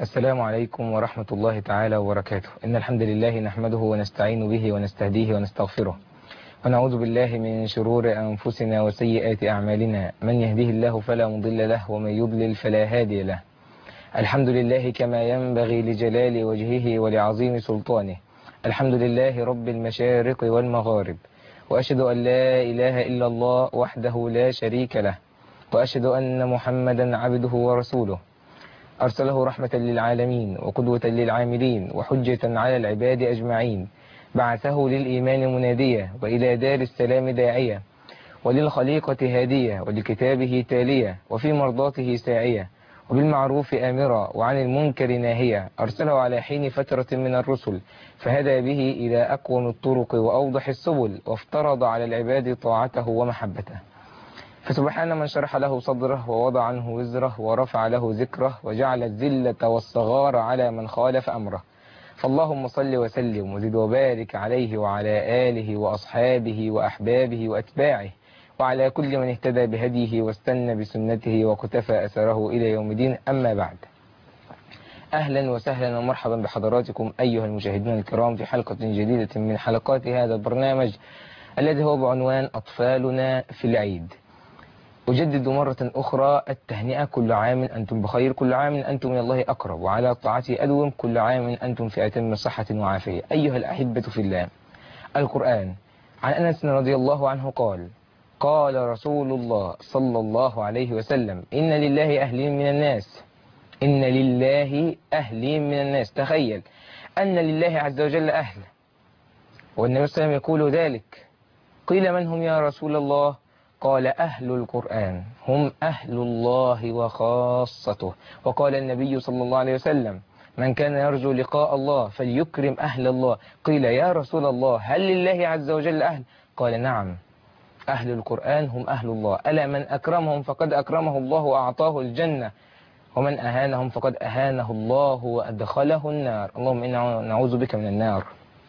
السلام عليكم ورحمة الله تعالى وبركاته. إن الحمد لله نحمده ونستعين به ونستهديه ونستغفره، ونعوذ بالله من شرور أنفسنا وسيئات أعمالنا. من يهده الله فلا مضل له، ومن يضلل فلا هادي له. الحمد لله كما ينبغي لجلال وجهه ولعظيم سلطانه. الحمد لله رب المشارق والمغارب، وأشهد أن لا إله إلا الله وحده لا شريك له، وأشهد أن محمدا عبده ورسوله، أرسله رحمة للعالمين وقدوة للعاملين وحجة على العباد أجمعين. بعثه للإيمان منادية، وإلى دار السلام داعية، وللخليقة هادية، ولكتابه تالية، وفي مرضاته ساعية، وبالمعروف آمرا، وعن المنكر ناهية. أرسله على حين فترة من الرسل، فهدى به إلى أقوم الطرق وأوضح السبل، وافترض على العباد طاعته ومحبته. فسبحان من شرح له صدره، ووضع عنه وزره، ورفع له ذكره، وجعل الذلة والصغار على من خالف أمره. فاللهم صل وسلم وزد وبارك عليه وعلى آله وأصحابه وأحبابه وأتباعه، وعلى كل من اهتدى بهديه واستنى بسنته وكتفى أثره إلى يوم الدين. أما بعد، أهلا وسهلا ومرحبا بحضراتكم أيها المشاهدين الكرام في حلقة جديدة من حلقات هذا البرنامج الذي هو بعنوان أطفالنا في العيد. أجدد مرة أخرى التهنئة، كل عام أنتم بخير، كل عام أنتم من الله أقرب، وعلى طاعته أدوم، كل عام أنتم في أتم صحة وعافية. أيها الأحبة في الله، القرآن عن أنس رضي الله عنه قال: قال رسول الله صلى الله عليه وسلم: إن لله أهلين من الناس، إن لله أهلين من الناس. تخيل أن لله عز وجل أهل، والنبي صلى الله عليه وسلم يقول ذلك. قيل: من هم يا رسول الله؟ قال: أهل القرآن هم أهل الله وخاصته. وقال النبي صلى الله عليه وسلم: من كان يرجو لقاء الله فليكرم أهل الله. قيل: يا رسول الله هل لله عز وجل أهل؟ قال: نعم، أهل القرآن هم أهل الله. ألا من أكرمهم فقد أكرمه الله وأعطاه الجنة، ومن أهانهم فقد أهانه الله وأدخله النار. اللهم إنا نعوذ بك من النار.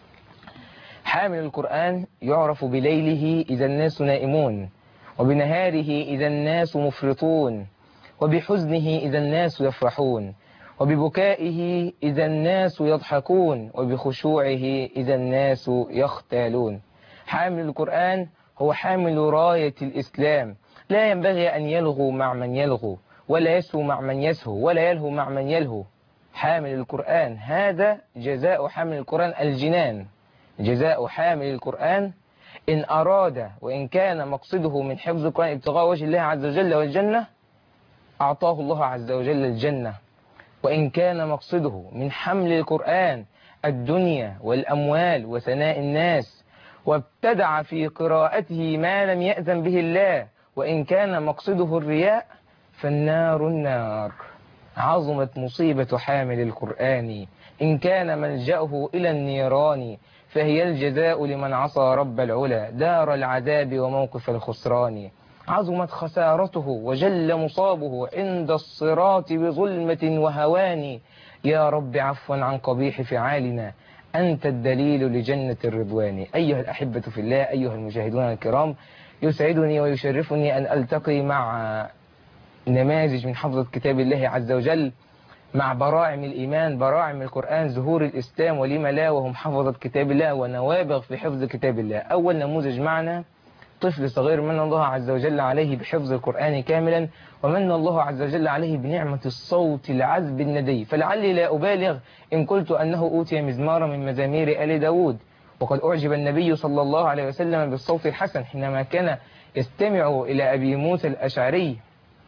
حامل القرآن يعرف بليله إذا الناس نائمون، وبنهاره إذا الناس مفرطون، وبحزنه إذا الناس يفرحون، وببكائه إذا الناس يضحكون، وبخشوعه إذا الناس يختالون. حامل القرآن هو حامل راية الإسلام، لا ينبغي أن يلغو مع من يلغو، ولا يسهو مع من يسهو، ولا يلهو مع من يلهو. حامل القرآن هذا جزاء حامل القرآن الجنان. جزاء حامل القرآن إن أراد وإن كان مقصده من حفظ القرآن ابتغاء وجه الله عز وجل والجنة، أعطاه الله عز وجل الجنة. وإن كان مقصده من حمل القرآن الدنيا والأموال وثناء الناس، وابتدع في قراءته ما لم يأذن به الله، وإن كان مقصده الرياء، فالنار النار. عظمت مصيبة حامل القرآن، إن كان ملجأه إلى النيران، فهي الجزاء لمن عصى رب العلا، دار العذاب وموقف الخسران. عظمت خسارته وجل مصابه عند الصراط بظلمة وهوان. يا رب عفوا عن قبيح فعالنا، أنت الدليل لجنة الرضوان. أيها الأحبة في الله، أيها المشاهدون الكرام، يسعدني ويشرفني أن ألتقي مع نماذج من حفظة كتاب الله عز وجل، مع براعم الإيمان، براعم القرآن، زهور الإسلام، ولما لا وهم حفظة كتاب الله ونوابغ في حفظ كتاب الله. أول نموذج معنا طفل صغير من الله عز وجل عليه بحفظ القرآن كاملا، ومن الله عز وجل عليه بنعمة الصوت العذب الندي. فلعلي لا أبالغ إن قلت أنه أوتي مزمارا من مزامير آل داود. وقد أعجب النبي صلى الله عليه وسلم بالصوت الحسن حينما كان يستمع إلى أبي موسى الأشعري،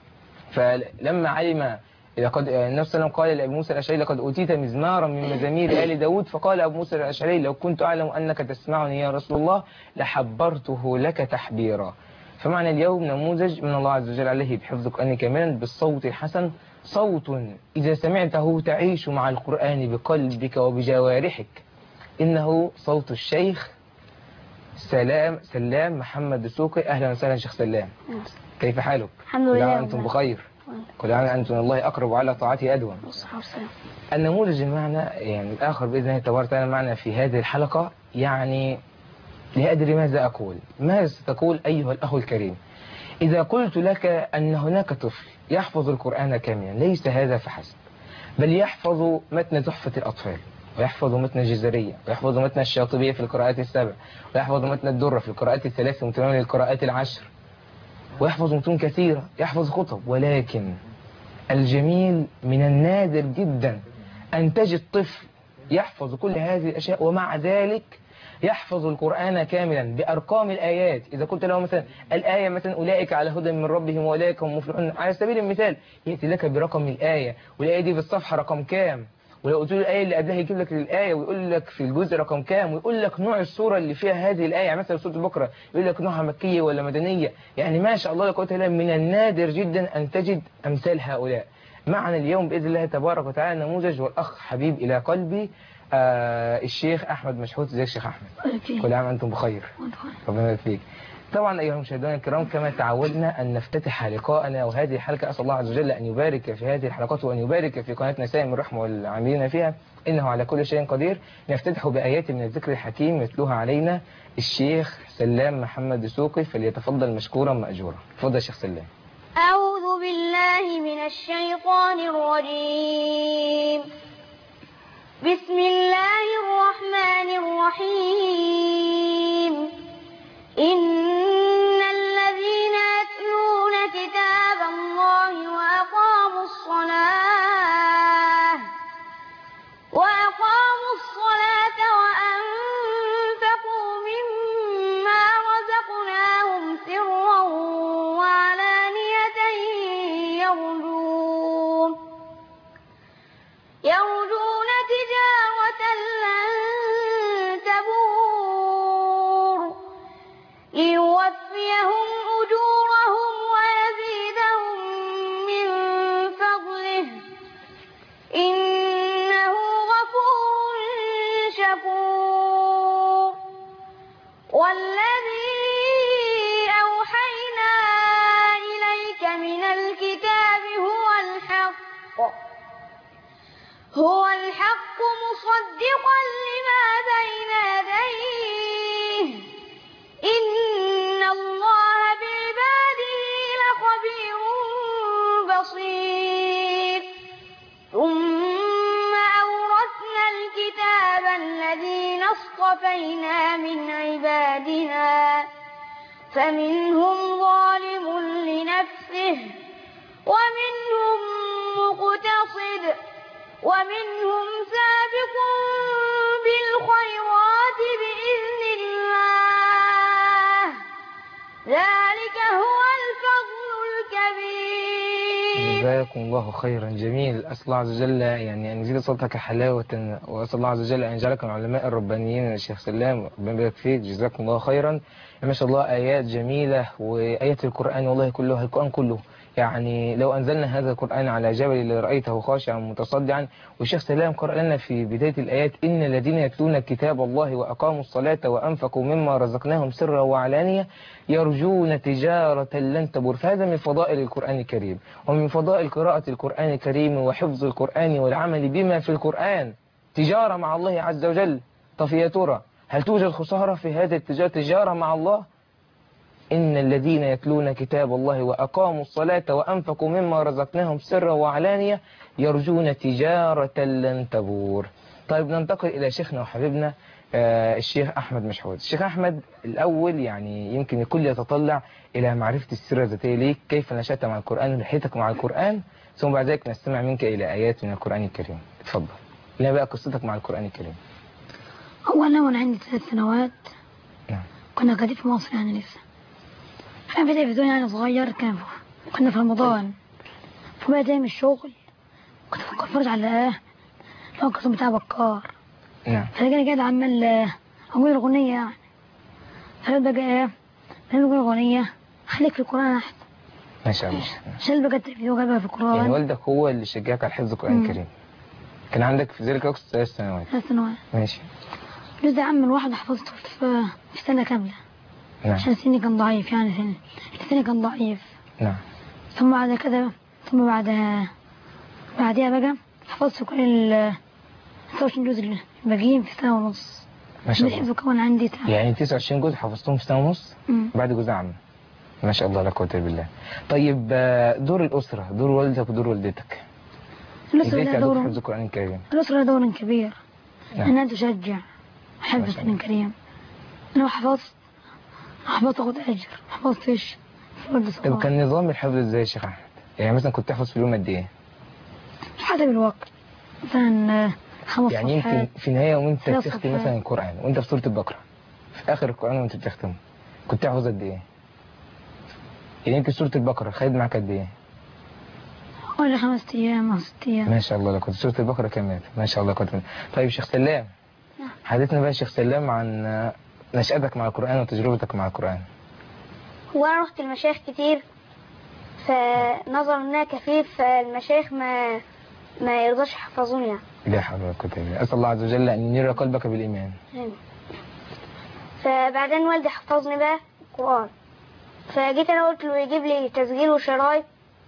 فلما علم لقد النبي صلى الله عليه وسلم قال لأبي موسى الأشعري: لقد أوتيت مزمارا من مزامير آل داود. فقال أبو موسى الأشعري: لو كنت أعلم أنك تسمعني يا رسول الله لحبرته لك تحبيرا. فمعنى اليوم نموذج من الله عز وجل عليه بحفظ القرآن كاملا بالصوت الحسن، صوت إذا سمعته تعيش مع القرآن بقلبك وبجوارحك. إنه صوت الشيخ سلام محمد دسوقي. أهلا وسهلا شيخ سلام، كيف حالك؟ الحمد لله. كل عام أنتم بخير، كل عام أنتم من الله أقرب وعلى طاعته أدوم. النموذج المعنى الآخر بإذن الله تبارك وتعالى معنا في هذه الحلقة، لا أدري ماذا أقول. ماذا ستقول أيها الأخ الكريم إذا قلت لك أن هناك طفل يحفظ القرآن كاملا؟ ليس هذا فحسب، بل يحفظ متن تحفة الأطفال، ويحفظ متن الجزرية، ويحفظ متن الشاطبية في القراءات السبع، ويحفظ متن الدرة في القراءات الثلاث ومتمام للقراءات العشر، ويحفظ متون كثيرة، يحفظ خطب. ولكن الجميل من النادر جدا أن تجد طفل يحفظ كل هذه الأشياء ومع ذلك يحفظ القرآن كاملا بأرقام الآيات. إذا قلت له مثلا الآية مثلا أولئك على هدى من ربهم وأولئك هم مفلحون على سبيل المثال، يأتي لك برقم الآية، والآية دي في الصفحة رقم كام، ولو قلت له الآية اللي قبلها يجيب لك الآية ويقول لك في الجزء رقم كام، ويقول لك نوع السورة اللي فيها هذه الآية. يعني مثلا سورة البقرة يقول لك نوعها مكية ولا مدنية. يعني ما شاء الله لا قوة إلا بالله، من النادر جدا أن تجد أمثال هؤلاء. معنا اليوم بإذن الله تبارك وتعالى نموذج، والأخ حبيب إلى قلبي الشيخ أحمد مشحوت. ازيك الشيخ أحمد؟ كل عام وأنتم بخير. ربنا يبارك فيك. طبعا أيها المشاهدون الكرام، كما تعودنا أن نفتتح لقاءنا وهذه الحلقة، أسأل الله عز وجل أن يبارك في هذه الحلقات وأن يبارك في قناة نسائم الرحمة والعاملين فيها، إنه على كل شيء قدير. نفتتح بآيات من الذكر الحكيم يتلوها علينا الشيخ سلام محمد دسوقي، فليتفضل مشكورا مأجورا. تفضل يا شيخ سلام. أعوذ بالله من الشيطان الرجيم. بسم الله الرحمن الرحيم. إن الذين يتلون كتاب الله وأقاموا الصلاة وأنفقوا مما رزقناهم سرا وعلانية يرجون تجارة لن تبور ليوفيهم أجورهم ويزيدهم من فضله إنه غفور شكور. والذي أوحينا إليك من الكتاب هو الحق مصدقا لما بين يديه إن الله بعباده لخبير بصير. ثم أورثنا الكتاب الذين اصطفينا من عبادنا فمنهم ظالم لنفسه ومنهم مقتصد ومنهم سابق بالخيرات بإذن الله ذلك هو الفضل الكبير. جزاكم الله خيرا. جميل. أسأل الله عز وجل يعني أن يزيد صوتك حلاوة، وأسأل الله عز وجل أن يجعلك من العلماء الربانيين يا شيخ سلام. ربنا يبارك فيك. جزاكم الله خيرا. ما شاء الله آيات جميلة، وآيات القرآن والله كله، القرآن كله يعني لو أنزلنا هذا القرآن على جبل لرأيته خاشعا متصدعا. والشيخ سلام قرأ لنا في بداية الآيات إن الذين يتلون كتاب الله وأقاموا الصلاة وأنفقوا مما رزقناهم سرا وعلانية يرجون تجارة لن تبور. فهذا من فضائل القرآن الكريم، ومن فضائل قراءة القرآن الكريم وحفظ القرآن والعمل بما في القرآن تجارة مع الله عز وجل. طب يا ترى هل توجد خسارة في هذه التجارة، تجارة مع الله؟ إن الذين يتلون كتاب الله وأقاموا الصلاة وأنفقوا مما رزقناهم سرا وعلانية يرجون تجارة لن تبور. طيب ننتقل إلى شيخنا وحبيبنا الشيخ أحمد مشحوت. الشيخ أحمد الأول يعني يمكن الكل يتطلع إلى معرفة السيرة الذاتية ليك، كيف نشأت مع القرآن ورحلتك مع القرآن، ثم بعد ذلك نستمع منك إلى آيات من القرآن الكريم. اتفضل. لنا بقى قصتك مع القرآن الكريم. هو أنا وأنا عندي 3 سنوات نعم. كنا قاعدين في مصر يعني لسه، كان في تلفزيون يعني صغير، كنا في رمضان، فبقى جاي من الشغل كنت بتفرج على الكرتون بتاع بكار. نعم. فلقاني قاعد عمال أقول الأغنية يعني، فبقى لما أقول الأغنية خليك في القرآن أحسن. ما شاء الله. شال بقى التلفزيون قاعد في القرآن. يعني والدك هو اللي شجعك على حفظ القرآن الكريم. كان عندك في ذلك الوقت 3 سنوات. 3 سنوات. ماشي. جزء عام الواحد حفظته في سنة كاملة. نعم. عشان سني كان ضعيف يعني سني كان ضعيف. نعم. ثم بعد كده بعدها بقى حفظت كل 29 جزء الباقيين في سنة ونص. ما شاء الله. الحفظ كمان عندي يعني 29 جزء حفظتهم في سنة ونص بعد جزء عام. ما شاء الله لا قوة إلا بالله. طيب دور الأسرة، دور والدك ودور والدتك. الأسرة ازاي لها ساعدوك في دور حفظ القرآن الكريم؟ الأسرة لها دور كبير نعم. أنها تشجع ما حفظ شاء القرآن الكريم. أنا لو حفظت أخد أجر، حفظتش فرد طب صغار. كان نظام الحفظ ازاي يا شيخ احمد؟ يعني مثلا كنت تحفظ في اليوم قد ايه؟ حسب الوقت، مثلا 5 يعني يمكن صفحات. في النهاية وانت 3 بتختم صفحات. مثلا القرآن وانت في سورة البقرة، في آخر القرآن وانت بتختم كنت تحفظ قد ايه؟ يعني يمكن سورة البقرة خد معاك قد ايه؟ حوالي 5 أيام أو 6 أيام. ما شاء الله، لو كنت سورة البقرة كملت ما شاء الله كنت. طيب شيخ سلام، نعم. حدثنا بقى شيخ سلام عن نشأتك مع القرآن وتجربتك مع القرآن. هو أنا رحت المشايخ كتير، فنظر إنها كفيف، فالمشايخ ما يرضاش يحفظوني يعني. لا حول ولا قوة إلا بالله، أسأل الله عز وجل أن ينير قلبك بالإيمان. فبعدين والدي حفظني بقى القرآن، فجيت أنا قلت له يجيب لي تسجيل وشرايط،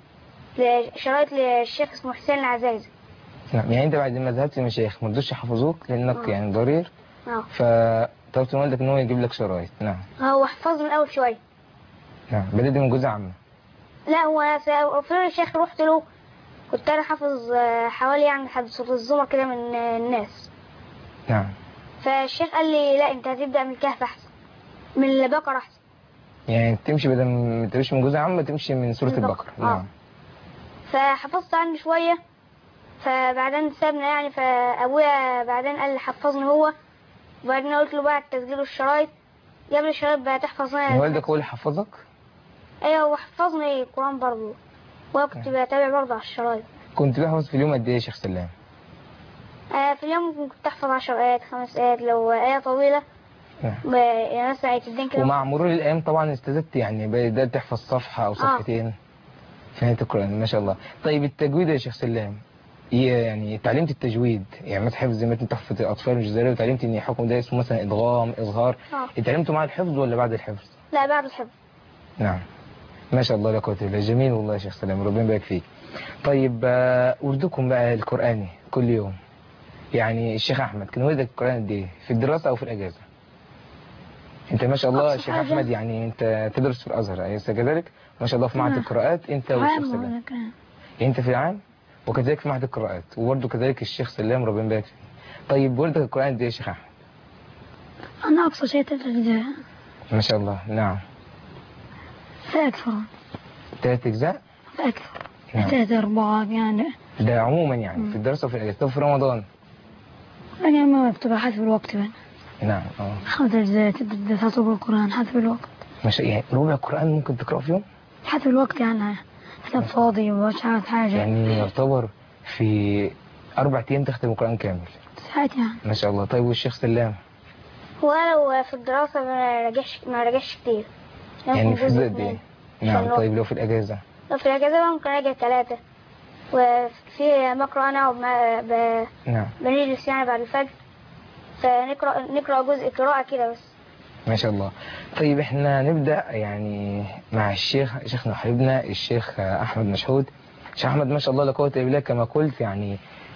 شرايط للشيخ اسمه حسين العزايزي. نعم، يعني أنت بعد ما ذهبت للمشايخ ما رضوش يحفظوك لأنك يعني ضرير، فطلبت من والدك إن هو يجيب لك شرايط. نعم. هو حفظني من أول شوية. نعم، بدأت من جزء عامة. لا، هو في الشيخ رحت له كنت أنا حافظ حوالي يعني لحد سورة الزمر كده من الناس. نعم. فالشيخ قال لي لا، أنت هتبدأ من الكهف أحسن، من البقرة أحسن. يعني تمشي بدل ما تمشي من جزء عامة تمشي من سورة البقرة. نعم. فحفظت عني شوية، فبعدين سابنا يعني، فأبويا بعدين قال لي حفظني هو، وبعدين قلت له بقى التسجيل والشرايط، جاب لي الشرايط بقى تحفظني. والدك هو اللي حفظك؟ ايوه، وحفظني القرآن برضه، وكنت بتابع برضه على الشرايط. كنت بحفظ في اليوم قد ايه يا شيخ سلام؟ في اليوم كنت احفظ 10 آيات 5 آيات لو آية طويلة. يعني مثلا آية الدين كده. ومع مرور الأيام طبعا استزدت، يعني بدأت تحفظ صفحة أو صفحتين في نهاية القرآن. ما شاء الله. طيب التجويد يا شيخ سلام، يعني اتعلمت التجويد، يعني مثلا حفظ زي ما انت تحفظ الأطفال الجزائرية، وتعلمت ان حكم ده اسمه مثلا إدغام إظهار، اتعلمته مع الحفظ ولا بعد الحفظ؟ لا، بعد الحفظ. نعم. ما شاء الله لا قوة إلا بالله، جميل والله يا شيخ سلام، ربنا يبارك فيك. طيب وردكم بقى القرآني كل يوم، يعني الشيخ أحمد كان وردك القرآن قد ايه في الدراسة أو في الأجازة؟ انت ما شاء الله يا شيخ أحمد يعني انت تدرس في الأزهر أليس كذلك؟ ما شاء الله في معهد القراءات انت والشيخ سلام. انت في العام وكذلك في معهد القراءات، وبرضه كذلك الشيخ سلام ربنا يبارك فيه. طيب وردك القرآن قد ايه يا شيخ أحمد؟ أنا أقصى شيء 3 أجزاء. ما شاء الله. نعم. فأكثر. 3 أجزاء؟ فأكثر. نعم. 3 4 يعني. ده عموما يعني في الدراسة وفي الأجازة. طب في رمضان؟ يعني ما بتبقى حسب الوقت بقى. نعم. 5 أجزاء 6 أجزاء ربع القرآن حسب الوقت. مش يعني ربع القرآن ممكن تقرأه في يوم؟ حسب الوقت يعني، حسب فاضي ومش عارف حاجة. يعني يعتبر في 4 أيام تختم القرآن كامل. ساعات يعني. ما شاء الله. طيب والشيخ سلام؟ هو لو في الدراسة ما راجعش كتير، يعني في حدود قد ايه؟ نعم. طيب لو في الأجازة؟ لو في الأجازة ممكن أراجع 3، وفي بقرأ أنا نعم. بنجلس يعني بعد الفجر، فنقرأ جزء قراءة كده بس. ما شاء الله. طيب احنا نبدأ يعني مع شيخنا حبيبنا الشيخ أحمد مشهود. الشيخ أحمد ما شاء الله لا قوة إلا بالله كما قلت، يعني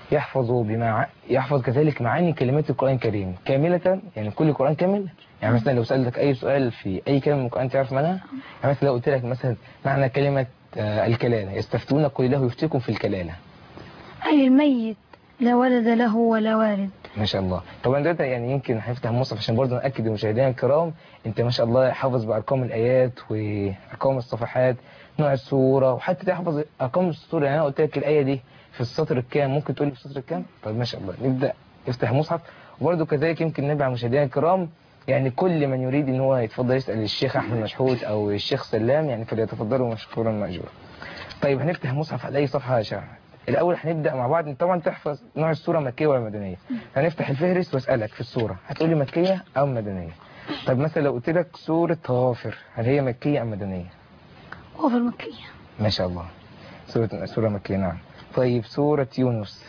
يحفظ كذلك معاني كلمات القرآن الكريم كاملة، يعني كل القرآن كامل. يعني مثلا لو سألتك أي سؤال في أي كلمة من القرآن تعرف معناها. يعني مثلا لو قلت لك مثلا معنى كلمة الكلالة، يستفتونك قل الله يفتيكم في الكلالة. أي الميت لا ولد له ولا والد. ما شاء الله. طبعا دلوقتي يعني يمكن هنفتح المصحف عشان برضه نأكد لمشاهدينا الكرام، انت ما شاء الله حافظ بأرقام الآيات وأرقام الصفحات، نوع السورة، وحتى تحفظ أرقام السورة. يعني أنا قلت لك الآية دي في السطر الكام، ممكن تقول لي في السطر الكام؟ طيب ما شاء الله. نبدأ افتح المصحف، وبرضه كذلك يمكن نبع مشاهدينا الكرام، يعني كل من يريد ان هو يتفضل يسأل الشيخ أحمد مشهود أو الشيخ سلام يعني فليتفضلوا مشكورا مأجورا. طيب هنفتح المصحف على أي صفحة يا شيخ؟ الأول هنبدأ مع بعض. طبعا تحفظ نوع السورة مكية ولا مدنية. هنفتح الفهرس واسألك في السورة هتقولي مكية أو مدنية. طيب مثلا لو قلت لك سورة غافر، هل هي مكية أم مدنية؟ غافر مكية. ما شاء الله. سورة مكية. نعم. طيب سورة يونس؟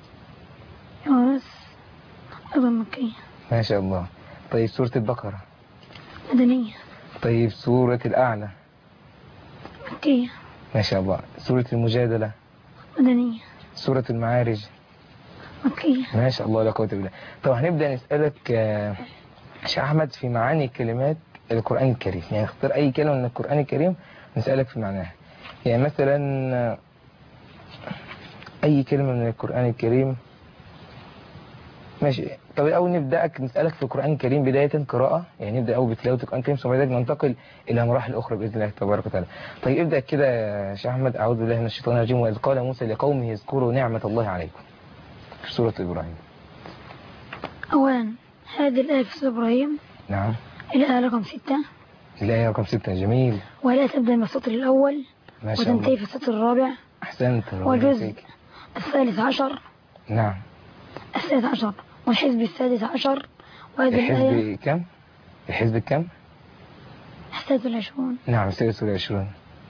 أيضا مكية. ما شاء الله. طيب سورة البقرة؟ مدنية. طيب سورة الأعلى؟ مكية. ما شاء الله. سورة المجادلة؟ مدنية. سورة المعارج؟ مكية. ما شاء الله لا قوة إلا بالله. طب هنبدأ نسألك شيخ أحمد في معاني كلمات القرآن الكريم، يعني اختار أي كلمة من القرآن الكريم نسألك في معناها. يعني مثلا أي كلمة من القرآن الكريم. ماشي. طب الأول نسألك في القرآن الكريم بداية قراءة، يعني نبدأ أول بتلاوة القرآن الكريم ثم بعد ننتقل إلى مراحل أخرى بإذن الله تبارك وتعالى. طيب ابدأ كده يا شيخ أحمد. أعوذ بالله من الشيطان الرجيم. وإذ قال موسى لقومه اذكروا نعمة الله عليكم، في سورة إبراهيم. أولا هذه الآية في سورة إبراهيم. نعم. الآية رقم 6. الآية رقم 6. جميل. والآية تبدأ من السطر الأول ما شاء الله. وتنتهي في السطر الرابع. أحسنت. والجزء الثالث عشر. نعم. الثالث عشر والحزب السادس عشر. وهذه الآية كم؟ الحزب كم؟ السادس والعشرون. نعم السادس والعشرون.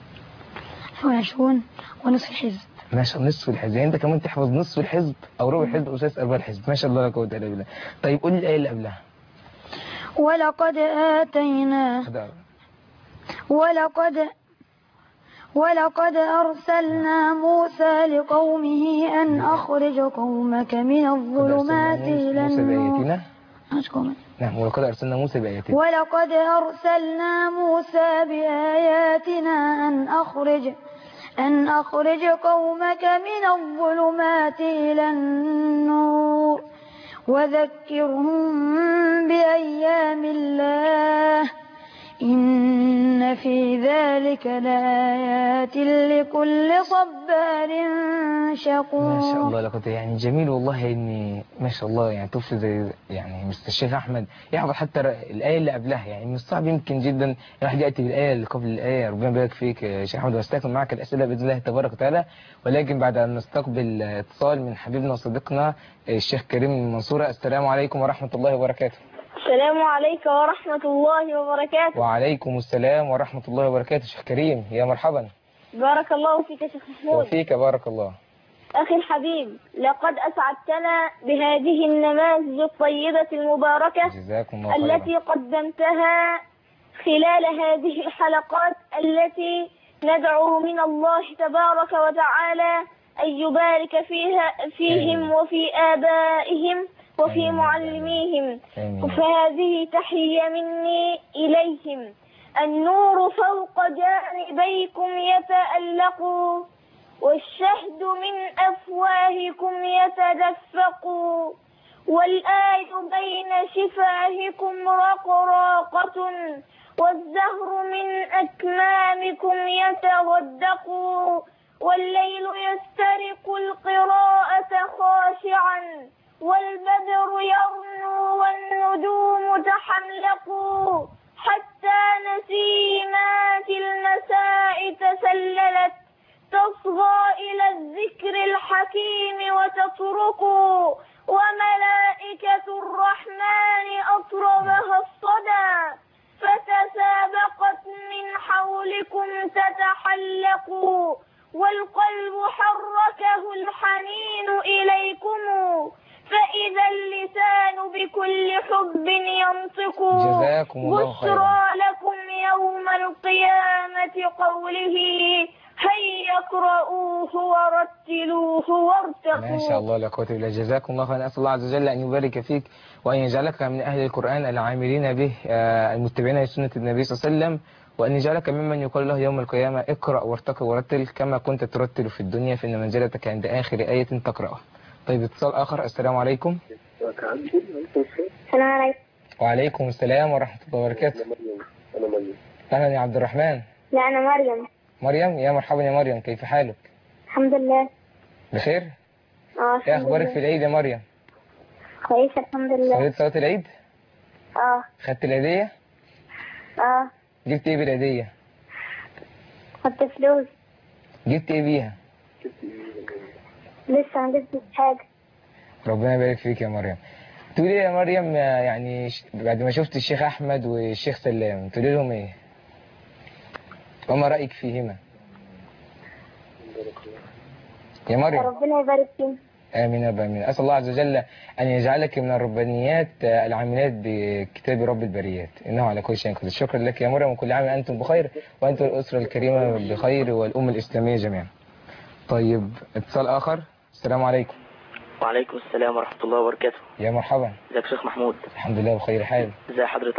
ونصف الحزب. ما شاء الله. نصف الحزب، يعني انت كمان تحفظ نصف الحزب او ربع الحزب او ثلاث ارباع الحزب. ما شاء الله لا قوه الا بالله. طيب قول لي الايه اللي قبلها. ولقد أرسلنا موسى لقومه أن أخرج قومك من الظلمات إلى النور. نعم. ولقد أرسلنا موسى بآياتنا. ولقد أرسلنا موسى بآياتنا أن أخرج قومك من الظلمات إلى النور وذكرهم بأيام الله إن في ذلك لآيات لكل صبار شكور. ما شاء الله لقد يعني جميل والله. إني ما شاء الله يعني طفل زي يعني مستر الشيخ أحمد يحفظ حتى الآية اللي قبلها. يعني من الصعب يمكن جدا الواحد يأتي بالآية اللي قبل الآية. ربنا يبارك فيك يا شيخ أحمد. واستكمل معك الأسئلة بإذن الله تبارك وتعالى، ولكن بعد أن نستقبل اتصال من حبيبنا وصديقنا الشيخ كريم من المنصورة. السلام عليكم ورحمة الله وبركاته. السلام عليكم ورحمة الله وبركاته. وعليكم السلام ورحمة الله وبركاته. شيخ كريم يا مرحبا. بارك الله فيك يا شيخ محمود. وفيك بارك الله. أخي الحبيب، لقد أسعدتنا بهذه النماذج الطيبة المباركة جزاكم الله خيرا التي قدمتها خلال هذه الحلقات التي ندعو من الله تبارك وتعالى أن يبارك فيهم وفي آبائهم وفي معلميهم. فهذه تحية مني إليهم. النور فوق جانبيكم يتألق والشهد من أفواهكم يتدفق والآي بين شفاهكم رقراقة والزهر من أكمامكم يتغدق والليل يسترق القراءة خاشعا والبدر يرنو والنجوم تحملق حتى نسيمات المساء تسللت تصغى إلى الذكر الحكيم وتطرق وملائكة الرحمن أطربها الصدى فتسابقت من حولكم تتحلق والقلب حركه الحنين إليكم فإذا اللسان بكل حب ينطق. جزاكم الله خيرا. بشرى لكم يوم القيامة قوله هيا اقرؤوه ورتلوه وارتقوا. ما شاء الله لا قوة إلا بالله. جزاكم الله خيرا. أسأل الله عز وجل أن يبارك فيك وأن يجعلك من أهل القرآن العاملين به المتبعين لسنة النبي صلى الله عليه وسلم، وأن يجعلك ممن يقال له يوم القيامة اقرأ وارتقي ورتل كما كنت ترتل في الدنيا فإن منزلتك عند آخر آية تقرأها. طيب اتصال آخر. السلام عليكم. السلام عليكم. وعليكم السلام ورحمة الله وبركاته. أهلا يا عبد الرحمن. لا أنا مريم. مريم يا مرحبا يا مريم، كيف حالك؟ الحمد لله بخير. ايه أخبارك في العيد يا مريم؟ كويسة الحمد لله. صليت صلاة العيد؟ خدت الهدية؟ جبت ايه بالهدية؟ خدت فلوس. جبت ايه بيها؟ لسه ما جبتش حاجة. ربنا يبارك فيك يا مريم. تقولي يا مريم يعني بعد ما شفت الشيخ أحمد والشيخ سلام تقولي لهم ايه؟ وما رأيك فيهما؟ يا مريم. ربنا يبارك فيك. آمين يا رب آمين. أسأل الله عز وجل أن يجعلك من الربانيات العاملات بكتاب رب البريات إنه على كل شيء قدير. شكرا لك يا مريم، وكل عام أنتم بخير وأنتم الأسرة الكريمة بخير والأمة الإسلامية جميعا. طيب اتصال آخر. السلام عليكم. وعليكم السلام ورحمة الله وبركاته. يا مرحبا. ازيك يا شيخ محمود؟ الحمد لله بخير حال. ازي حضرتك؟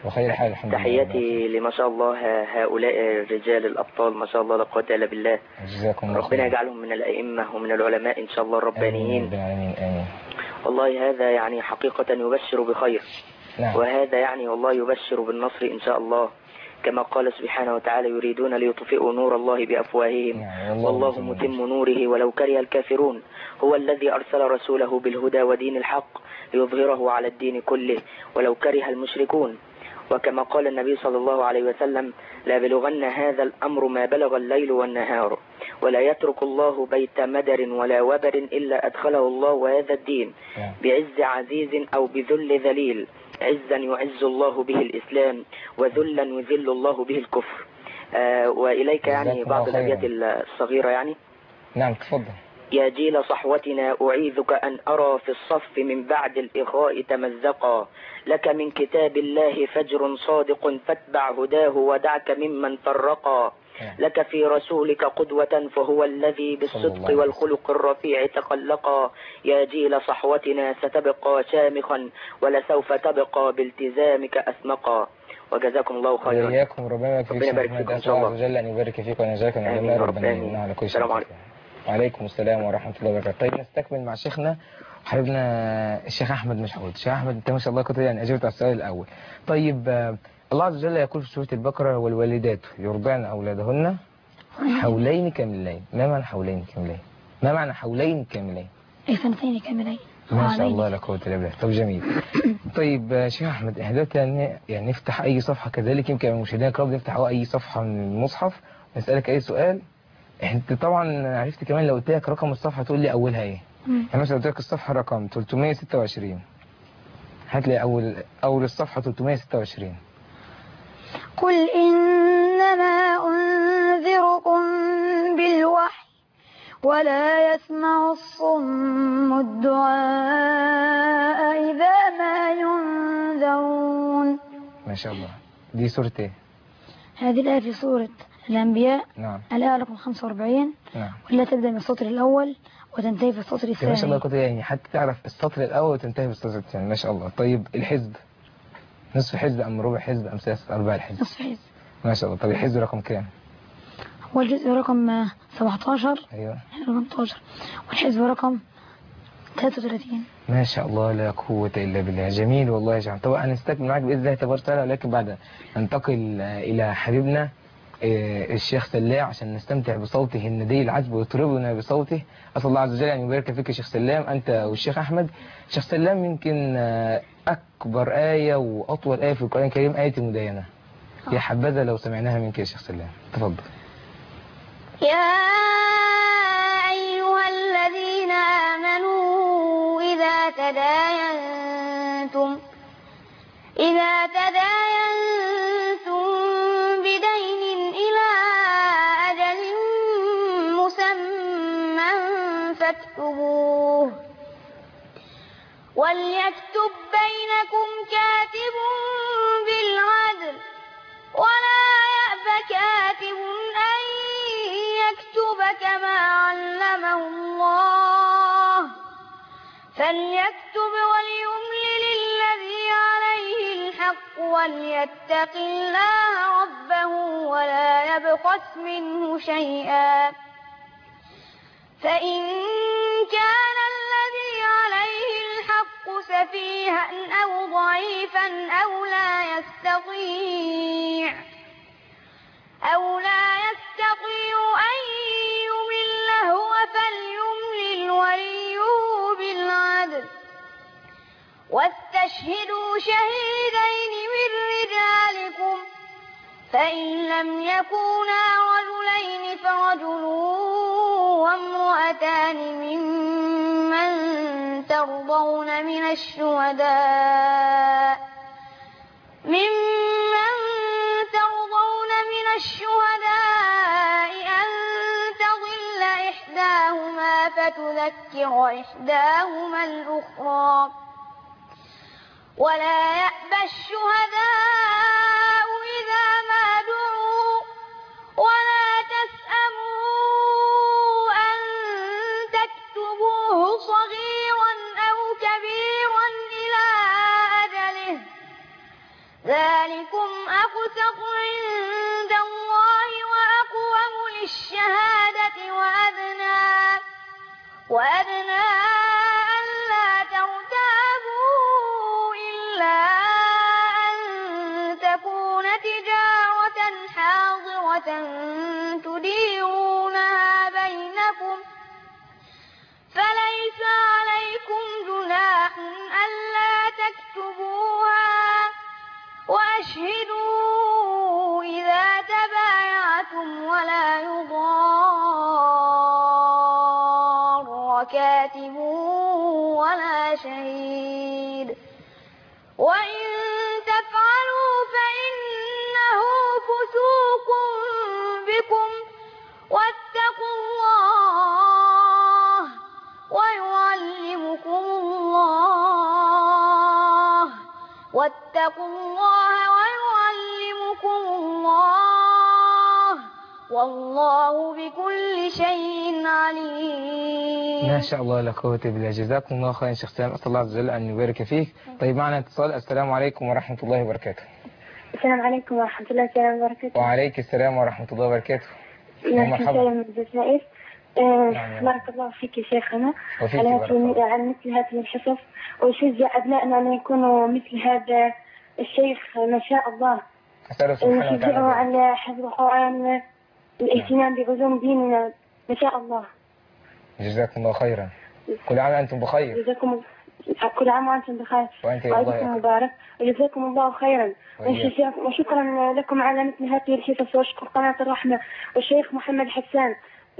وخير حال الحمد لله. تحياتي لما شاء الله هؤلاء الرجال الأبطال ما شاء الله لا قوة إلا بالله. جزاكم الله ربنا خير. يجعلهم من الأئمة ومن العلماء إن شاء الله الربانيين. آمين آمين. والله هذا يعني حقيقة يبشر بخير. نعم. وهذا يعني والله يبشر بالنصر إن شاء الله، كما قال سبحانه وتعالى يريدون ليطفئوا نور الله بأفواههم والله متم نوره ولو كره الكافرون. هو الذي أرسل رسوله بالهدى ودين الحق ليظهره على الدين كله ولو كره المشركون. وكما قال النبي صلى الله عليه وسلم لا بلغن هذا الأمر ما بلغ الليل والنهار ولا يترك الله بيت مدر ولا وبر إلا أدخله الله وهذا الدين بعز عزيز أو بذل ذليل، عزا يعز الله به الإسلام وذلا يذل الله به الكفر. وإليك يعني بعض الأبيات الصغيرة يعني. نعم تفضل. يا جيل صحوتنا أعيذك أن أرى في الصف من بعد الإغاء تمزقا، لك من كتاب الله فجر صادق فاتبع هداه ودعك ممن فرقا، لك في رسولك قدوة فهو الذي بالصدق والخلق الرفيع تخلقا. يا جيل صحوتنا ستبقى شامخا ولسوف تبقى بالتزامك أسمقا. وجزاكم الله خيرا. وإياكم ربنا يبارك فيك إن شاء الله عز وجل أن يبارك فيك ونجزاك من علماء ربنا على كل شيء. وعليكم السلام ورحمة الله وبركاته. طيب نستكمل مع شيخنا حبيبنا الشيخ أحمد مشهود. شيخ أحمد أنت ما شاء الله كنت يعني أجبت على السؤال الأول. طيب الله عز وجل يقول في سورة البقرة والوالدات يرضعن أولادهن حولين كاملين. ما معنى حولين كاملين؟ ما معنى حولين كاملين؟ أي سنتين كاملين. ما شاء الله لا قوة إلا بالله. طب جميل. طيب شيخ أحمد احنا دلوقتي يعني نفتح أي صفحة كذلك يمكن المشاهدين الكرام نفتح أي صفحة من المصحف نسألك أي سؤال. انت طبعا عرفت كمان لو قلت لك رقم الصفحة تقول لي أولها إيه؟ يعني مثلا قلت لك الصفحة رقم 326 هتلاقي أول الصفحة 326. قل إنما أنذركم بالوحي ولا يسمع الصم الدعاء إذا ما ينذرون. ما شاء الله. دي سورة ايه؟ هذه الآية في سورة الأنبياء. نعم. الآية رقم 45. نعم. ولا تبدأ من السطر الأول وتنتهي في السطر الثاني. ما شاء الله كنت يعني حتى تعرف السطر الأول وتنتهي في السطر الثاني ما شاء الله. طيب الحزب نصف حزب أم ربع حزب أم ثلاثة أرباع الحزب؟ نصف حزب. ما شاء الله. طب الحزب رقم كام؟ هو الجزء رقم 17. أيوه 18. والحزب رقم 33. ما شاء الله لا قوة إلا بالله. جميل والله يا جماعة. طبعا هنستكمل معاك بإذن الله تبارك وتعالى ولكن بعد ننتقل إلى حبيبنا الشيخ سلام عشان نستمتع بصوته الندي العذب ويطربنا بصوته. أسأل الله عز وجل أن يبارك فيك يا شيخ سلام أنت والشيخ أحمد. شيخ سلام يمكن أكبر آية وأطول آية في القرآن الكريم آية المداينة. يا حبذا لو سمعناها منك يا شيخ سلام. تفضل. يا أيها الذين آمنوا إذا تداينتم بدين إلى أجل مسمى فاكتبوه وليكتب بينكم كاتب بالعدل ولا يأب كاتب أن يكتب كما علمه الله فليكتب وليملل الذي عليه الحق وليتق الله ربه ولا يبخس منه شيئا فإن كان الذي عليه الحق سفيها أو ضعيفا أو لا يستطيع أن يمل هو فليملل وليه بالعدل واستشهدوا شهيدين من رجالكم فإن لم يكونا رجلين فرجل وامرأتان ممن ترضون من الشهداء أن تضل إحداهما فتذكر إحداهما الأخرى ولا يأبى الشهداء إذا ما دعوا ولا تسأموا أن تكتبوه صغيرا أو كبيرا إلى أجله ذلك وأدنى ألا ترتابوا إلا أن تكون تجارة حاضرة تديرونها بينكم فليس عليكم جناح ألا تكتبوها وأشهدوا إذا تبايعتم ولا يضار كاتب ولا شهيد وإن تفعلوا فإنه فسوق بكم واتقوا الله ويعلمكم الله والله بكل شيء عليم. ما شاء الله لا قوة إلا بالله. جزاكم الله خيرا شيخ سلام، أسأل الله عز وجل أن يبارك فيك. طيب معنا اتصال. السلام عليكم ورحمة الله وبركاته. السلام عليكم ورحمة الله وبركاته. وعليك السلام ورحمة الله وبركاته. مرحبا من الجزائر. بارك الله فيك يا شيخنا على مثل هذه الحصص، ويشجع أبنائنا أن يكونوا مثل هذا الشيخ ما شاء الله. يشجعوا على حفظ القرآن والاهتمام بعلوم ديننا ما شاء الله. جزاكم الله خيرا. كل عام وأنتم بخير. كل عام وأنتم بخير وعيدكم مبارك وجزاكم الله خيرا. وشكرا لكم على مثل هذه الحصص، واشكر قناة الرحمة والشيخ محمد حسان.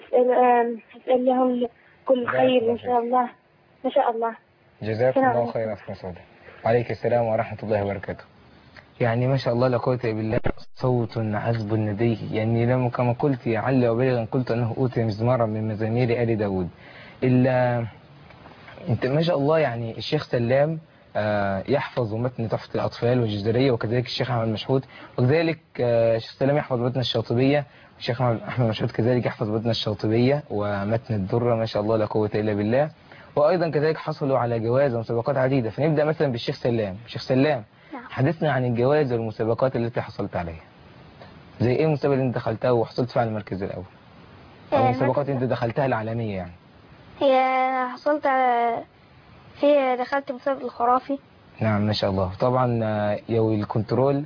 أسأل لهم كل خير إن شاء الله. ما شاء الله. جزاكم الله خيرا أخي مسعود. وعليك السلام ورحمة الله وبركاته. يعني ما شاء الله لا قوة إلا بالله، صوت عذب نديه. يعني لما كما قلت عل وبلغا قلت أنه أوتي مزمارا من مزامير آل داود. إلا أنت ما شاء الله يعني الشيخ سلام يحفظ متن تحفة الأطفال والجزرية، وكذلك الشيخ أحمد مشهود، وكذلك الشيخ سلام يحفظ متن الشاطبية، الشيخ أحمد مشهود كذلك يحفظ متن الشاطبية ومتن الدرة. ما شاء الله لا قوة إلا بالله. وأيضا كذلك حصلوا على جوائز ومسابقات عديدة. فنبدأ مثلا بالشيخ سلام. الشيخ سلام حدثنا عن الجوائز والمسابقات التي حصلت عليها. زي ايه المسابقة اللي انت دخلتها وحصلت فيها على المركز الأول؟ أو المسابقات اللي انت دخلتها العالمية يعني؟ هي حصلت على دخلت مسابقة الخرافي. نعم ما شاء الله. طبعا يوي الكنترول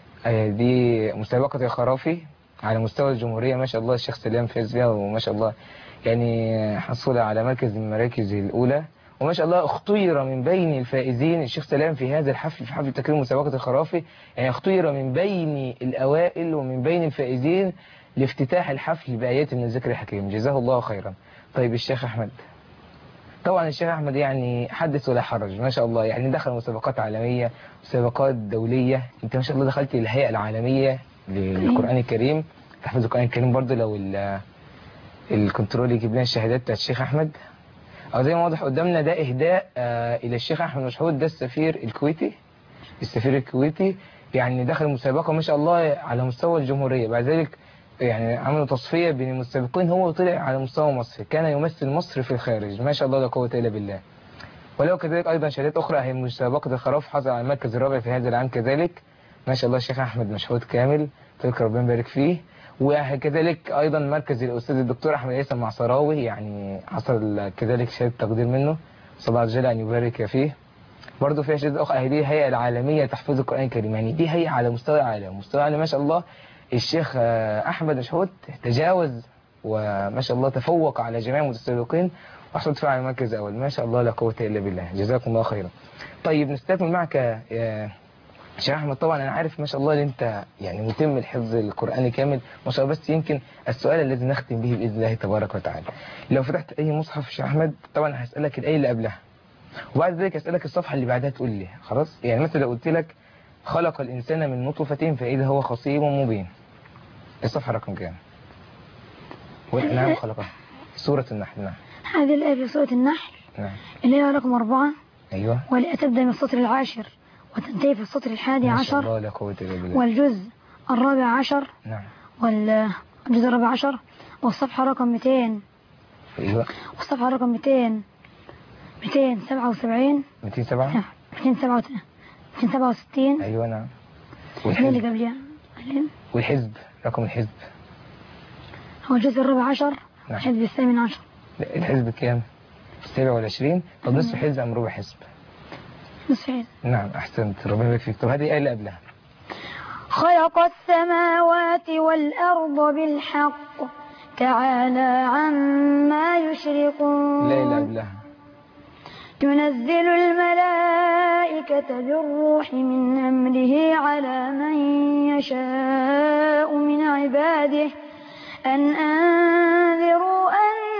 دي مسابقة الخرافي على مستوى الجمهورية. ما شاء الله الشيخ سلام فاز بها، وما شاء الله يعني حصل على مركز من المراكز الأولى. وما شاء الله اختير من بين الفائزين الشيخ سلام في هذا الحفل، في حفل تكريم مسابقة الخرافي، يعني اختير من بين الأوائل ومن بين الفائزين لافتتاح الحفل بآيات من الذكر الحكيم. جزاه الله خيرا. طيب الشيخ أحمد، طبعا الشيخ أحمد يعني حدث ولا حرج ما شاء الله، يعني دخل مسابقات عالمية مسابقات دولية. انت ما شاء الله دخلت الهيئة العالمية للقرآن الكريم، تحفظ القرآن الكريم. برضه لو الكنترول يجيب لنا الشهادات بتاعت الشيخ أحمد، أو زي ما واضح قدامنا ده إهداء إلى الشيخ أحمد مشهود، ده السفير الكويتي. السفير الكويتي يعني دخل مسابقة ما شاء الله على مستوى الجمهورية. بعد ذلك يعني عملوا تصفية بين المسابقين، هو طلع على مستوى مصر، كان يمثل مصر في الخارج. ما شاء الله لا قوة إلا بالله. ولو كذلك أيضا شهادات أخرى، هي مسابقة الخراف حصل على المركز الرابع في هذا العام كذلك. ما شاء الله الشيخ أحمد مشهود كامل، تذكر ربنا يبارك فيه. وكذلك أيضا مركز الأستاذ الدكتور أحمد عيسى المعصراوي يعني حصل كذلك شهادة تقدير منه، صلى الله عز وجل أن يبارك فيه. برضه فيها شهادة أخرى، هذه الهيئة العالمية تحفظ القرآن الكريم، يعني دي هيئة على مستوى العالم. مستوى العالم ما شاء الله الشيخ أحمد مشهود تجاوز وما شاء الله تفوق على جميع المتسابقين وحصلت فيها على المركز الأول. ما شاء الله لا قوة إلا بالله. جزاكم الله خيرا. طيب نستكمل معك يا شيخ أحمد. طبعا أنا عارف ما شاء الله ان أنت يعني متم الحفظ القرآني كامل ما شاء الله، بس يمكن السؤال الذي نختم به بإذن الله تبارك وتعالى، لو فتحت أي مصحف شيخ أحمد طبعا هسألك الآية اللي قبلها، وبعد ذلك أسألك الصفحة اللي بعدها تقول لي خلاص. يعني مثلا لو قلت لك خلق الإنسان من نطفة فإذا هو خصيم مبين، الصفحة رقم كام؟ والأنعام خلقها، سورة النحل. نعم هذه الآية في سورة النحل. نعم اللي هي رقم 4. أيوة. والآية تبدأ من السطر العاشر وتنتهي في السطر 11. ما شاء الله لا قوة إلا بالله. والجزء 14. نعم. والجزء 14 والصفحة رقم 200. أيوة. والصفحة رقم 277. 267. أيوة. نعم. والحزب اللي قبلها. والحزب رقم الحزب هو الجزء 14. نعم. الحزب 18. الحزب كام؟ 27. طب نصف حزب أم ربع حزب؟ نصف حزب. نعم أحسنت، ربنا يبارك فيك. طب هذه الآية اللي قبلها. خلق السماوات والأرض بالحق تعالى عما يشركون. الآية اللي قبلها. ينزل الملائكة بالروح من أمره على من يشاء من عباده أن أنذروا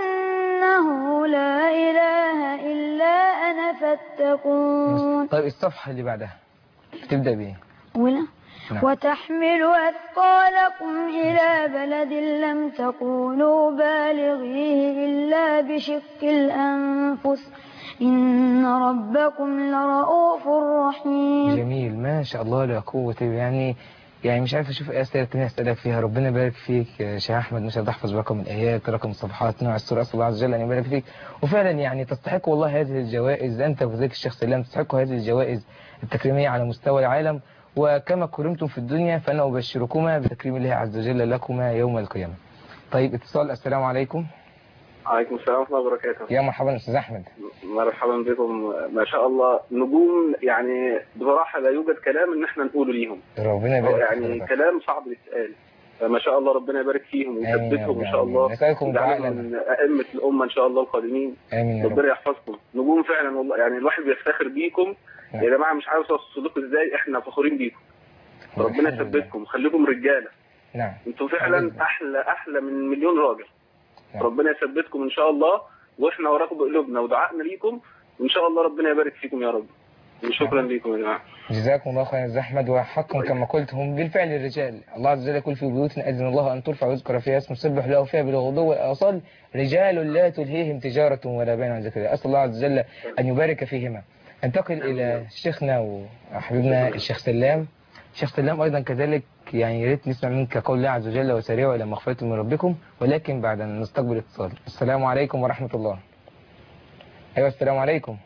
أنه لا إله إلا أنا فاتقون. طيب الصفحة اللي بعدها تبدأ بإيه؟ أولا وتحمل أثقالكم إلى بلد لم تكونوا بالغيه إلا بشق الأنفس إن ربكم لرؤوف رحيم. جميل ما شاء الله لا قوة. يعني مش عارف اشوف ايه اسئله تانية اسالك فيها. ربنا يبارك فيك يا شيخ احمد، ما شاء الله تحفظ رقم الايات، رقم الصفحات، نوع السوره، اسال الله عز وجل ان يبارك فيك. وفعلا يعني تستحق والله هذه الجوائز، انت وذاك الشيخ سلام تستحقوا هذه الجوائز التكريميه على مستوى العالم، وكما كرمتم في الدنيا فانا ابشركما بتكريم الله عز وجل لكما يوم القيامه. طيب اتصال. السلام عليكم. وعليكم السلام ورحمة الله وبركاته. يا مرحبا استاذ احمد. مرحبا بكم، ما شاء الله نجوم، يعني بصراحة لا يوجد كلام ان احنا نقوله ليهم. ربنا يبارك فيك. يعني كلام صعب يتقال، فما شاء الله ربنا يبارك فيهم ويثبتهم ان شاء الله. نسألكم دعاء لنا من ائمة الامة ان شاء الله القادمين. امين. ربنا يحفظكم، نجوم فعلا والله، يعني الواحد بيفتخر بيكم. يا جماعة مش عارف اوصل لكم ازاي، احنا فخورين بيكم. ربنا يثبتكم، خليكم رجالة. نعم. انتوا فعلا احلى من مليون راجل. ربنا يثبتكم ان شاء الله، واحنا وراكم بقلوبنا ودعائنا ليكم، وان شاء الله ربنا يبارك فيكم يا رب. وشكرا لكم يا جماعه. جزاكم الله خيرا يا احمد. وحقا كما قلت هم بالفعل الرجال. الله عز وجل يقول في بيوت اذن الله ان ترفع ويذكر فيها اسمه يسبح له فيها بالغدو والاصال رجال لا تلهيهم تجاره ولا بيع عن ذكر الله. اسال الله عز وجل ان يبارك فيهما. انتقل الى شيخنا وحبيبنا الشيخ سلام. الشيخ سلام ايضا كذلك، يعني يا ريت نسمع منك قول الله عز وجل وسارعوا الى مغفرة من ربكم، ولكن بعد ان نستقبل اتصال. السلام عليكم ورحمة الله. ايوه السلام عليكم.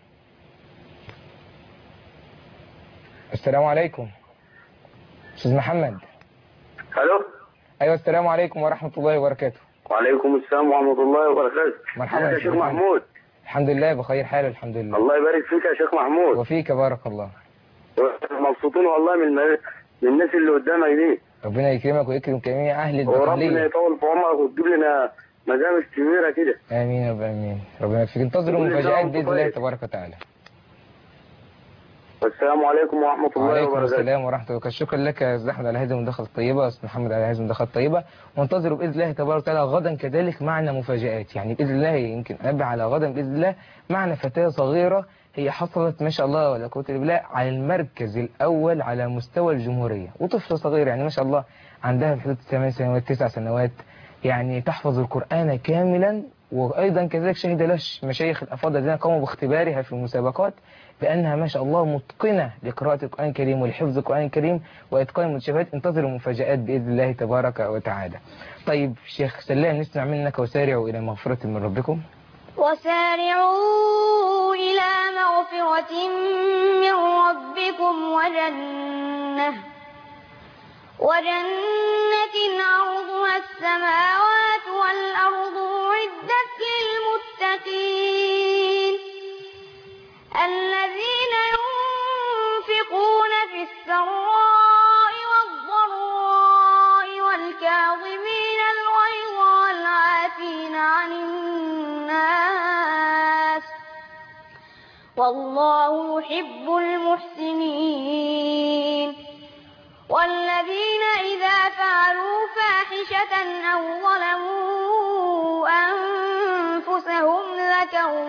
السلام عليكم استاذ محمد. الو. ايوه السلام عليكم ورحمة الله وبركاته. وعليكم السلام ورحمة الله وبركاته. مرحبا يا شيخ محمود. الحمد لله بخير حال الحمد لله. الله يبارك فيك يا شيخ محمود. وفيك بارك الله. مبسوطين والله من الناس اللي قدامك دي. ربنا يكرمك ويكرم جميع اهل البقالية. وربنا يطول في عمرك وتجيب لنا مجامس كبيرة كده. امين يا رب امين. ربنا يكفيك. انتظروا مفاجآت باذن الله تبارك وتعالى. السلام عليكم ورحمة الله وبركاته. وعليكم السلام ورحمة الله وبركاته. شكرا لك يا أستاذ أحمد على هذه المداخلة الطيبة، أستاذ محمد على هذه المداخلة الطيبة، وانتظروا بإذن الله تبارك وتعالى غدا كذلك معنا مفاجآت. يعني بإذن الله يمكن أنبه على غدا بإذن الله معنا فتاة صغيرة هي حصلت ما شاء الله ولا قوة إلا بالله على المركز الأول على مستوى الجمهورية، وطفلة صغيرة يعني ما شاء الله عندها في حدود 8 سنوات 9 سنوات، يعني تحفظ القرآن كاملا. وأيضا كذلك شهد له مشايخ الأفاضل الذين قاموا باختبارها في المسابقات بأنها ما شاء الله متقنة لقراءة القرآن الكريم ولحفظ القرآن الكريم وإتقان المتشابهات. انتظروا مفاجآت بإذن الله تبارك وتعالى. طيب شيخ سلام نسمع منك وسارعوا إلى مغفرة من ربكم. وسارعوا إلى مغفرة من ربكم وجنة عرضها السماوات والأرض أعدت للمتقين الذين ينفقون في السراء والضراء والكاظمين الغيظ والعافين عن الناس والله يحب المحسنين والذين إذا فعلوا فاحشة أو ظلموا أنفسهم ذكروا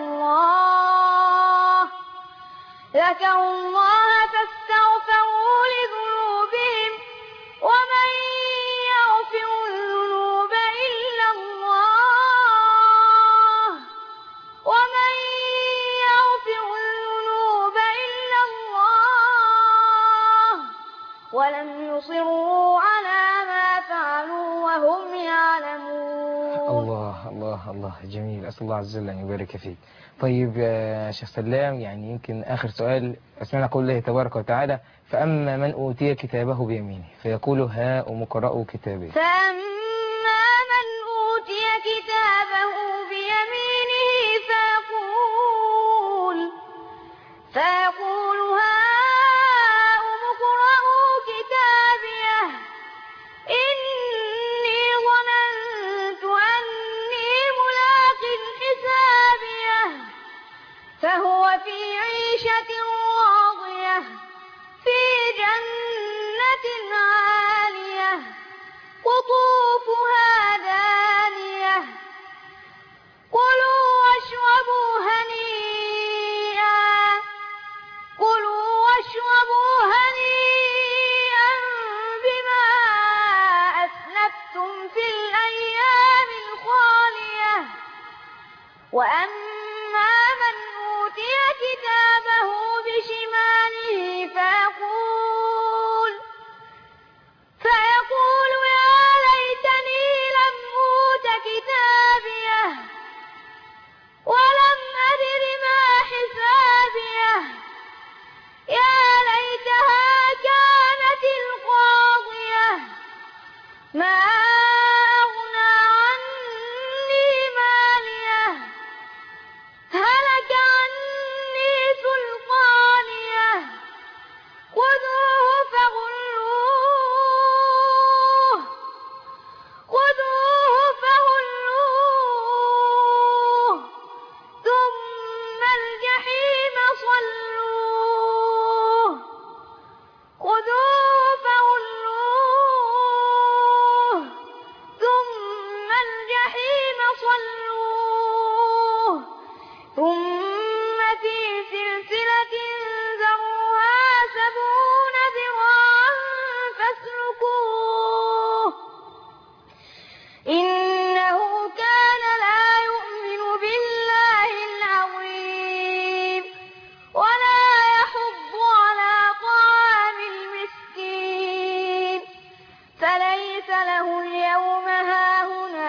الله فاستغفروا لذنوبهم ومن يغفر الذنوب إلا الله ولم يصروا على ما فعلوا وهم يعلمون. الله الله الله جميل. أسأل الله عز وجل أن يبارك فيك. طيب يا شيخ سلام، يعني يمكن آخر سؤال أسمعنا قول الله تبارك وتعالى فأما من أوتي كتابه بيمينه فيقول هاؤم اقرءوا كتابي. فأما من أوتي كتابه بيمينه فيقول في عيشة راضية في جنة عالية قطوفها دانية كلوا واشربوا هنيئا بما أسلفتم في الأيام الخالية وأما من أوتي كتابه بشماله فيقول يا ليتني لم أوت كتابيه ولم أدر ما حسابيه يا ليتها كانت القاضية ما أغنى عني ماليه هلك عني سلطانيه خذوه فغلوه ثم الجحيم صلوه خذوه فغلوه ثم الجحيم صلوه ثم في سلسلة ذرعها 70 ذراعا فاسلكوه إنه كان لا يؤمن بالله العظيم ولا يحض على طعام المسكين فليس له اليوم هاهنا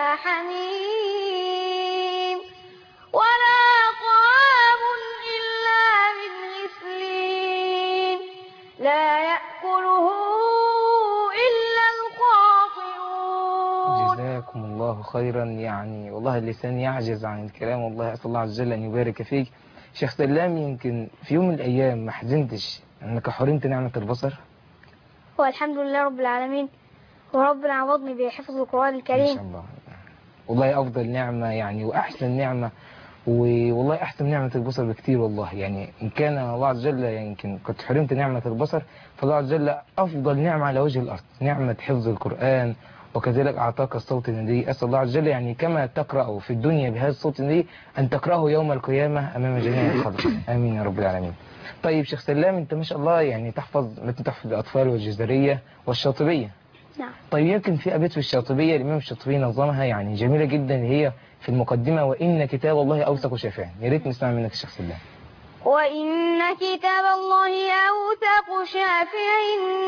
حميم ولا طعام إلا من غسلين لا يأكله إلا الخاطئون. جزاكم الله خيرا. يعني والله اللسان يعجز عن الكلام، والله أسأل الله عز وجل أن يبارك فيك. شيخ سلام، يمكن في يوم من الأيام ما حزنتش أنك حرمت نعمة البصر؟ والحمد لله رب العالمين، وربنا عوضني بحفظ القرآن ما الكريم. شاء الله، والله أفضل نعمة يعني وأحسن نعمة، والله أحسن نعمة البصر بكتير والله. يعني إن كان الله عز وجل يمكن كنت حرمت نعمة البصر، فالله عز وجل أفضل نعمة على وجه الأرض نعمة حفظ القرآن، وكذلك أعطاك الصوت الندي. أسأل الله عز وجل يعني كما تقرأ في الدنيا بهذا الصوت الندي أن تقرأه يوم القيامة أمام جميع الخلق. آمين يا رب العالمين. طيب شيخ سلام، أنت ما شاء الله يعني تحفظ الأطفال والجزرية والشاطبية. نعم. طيب يمكن في أبيات في الشاطبية الإمام الشاطبي نظمها يعني جميلة جدا، هي في المقدمة: وإن كتاب الله أوثق شافع. يا ريت نسمع منك الشيخ سلام. وإن كتاب الله أوثق شافع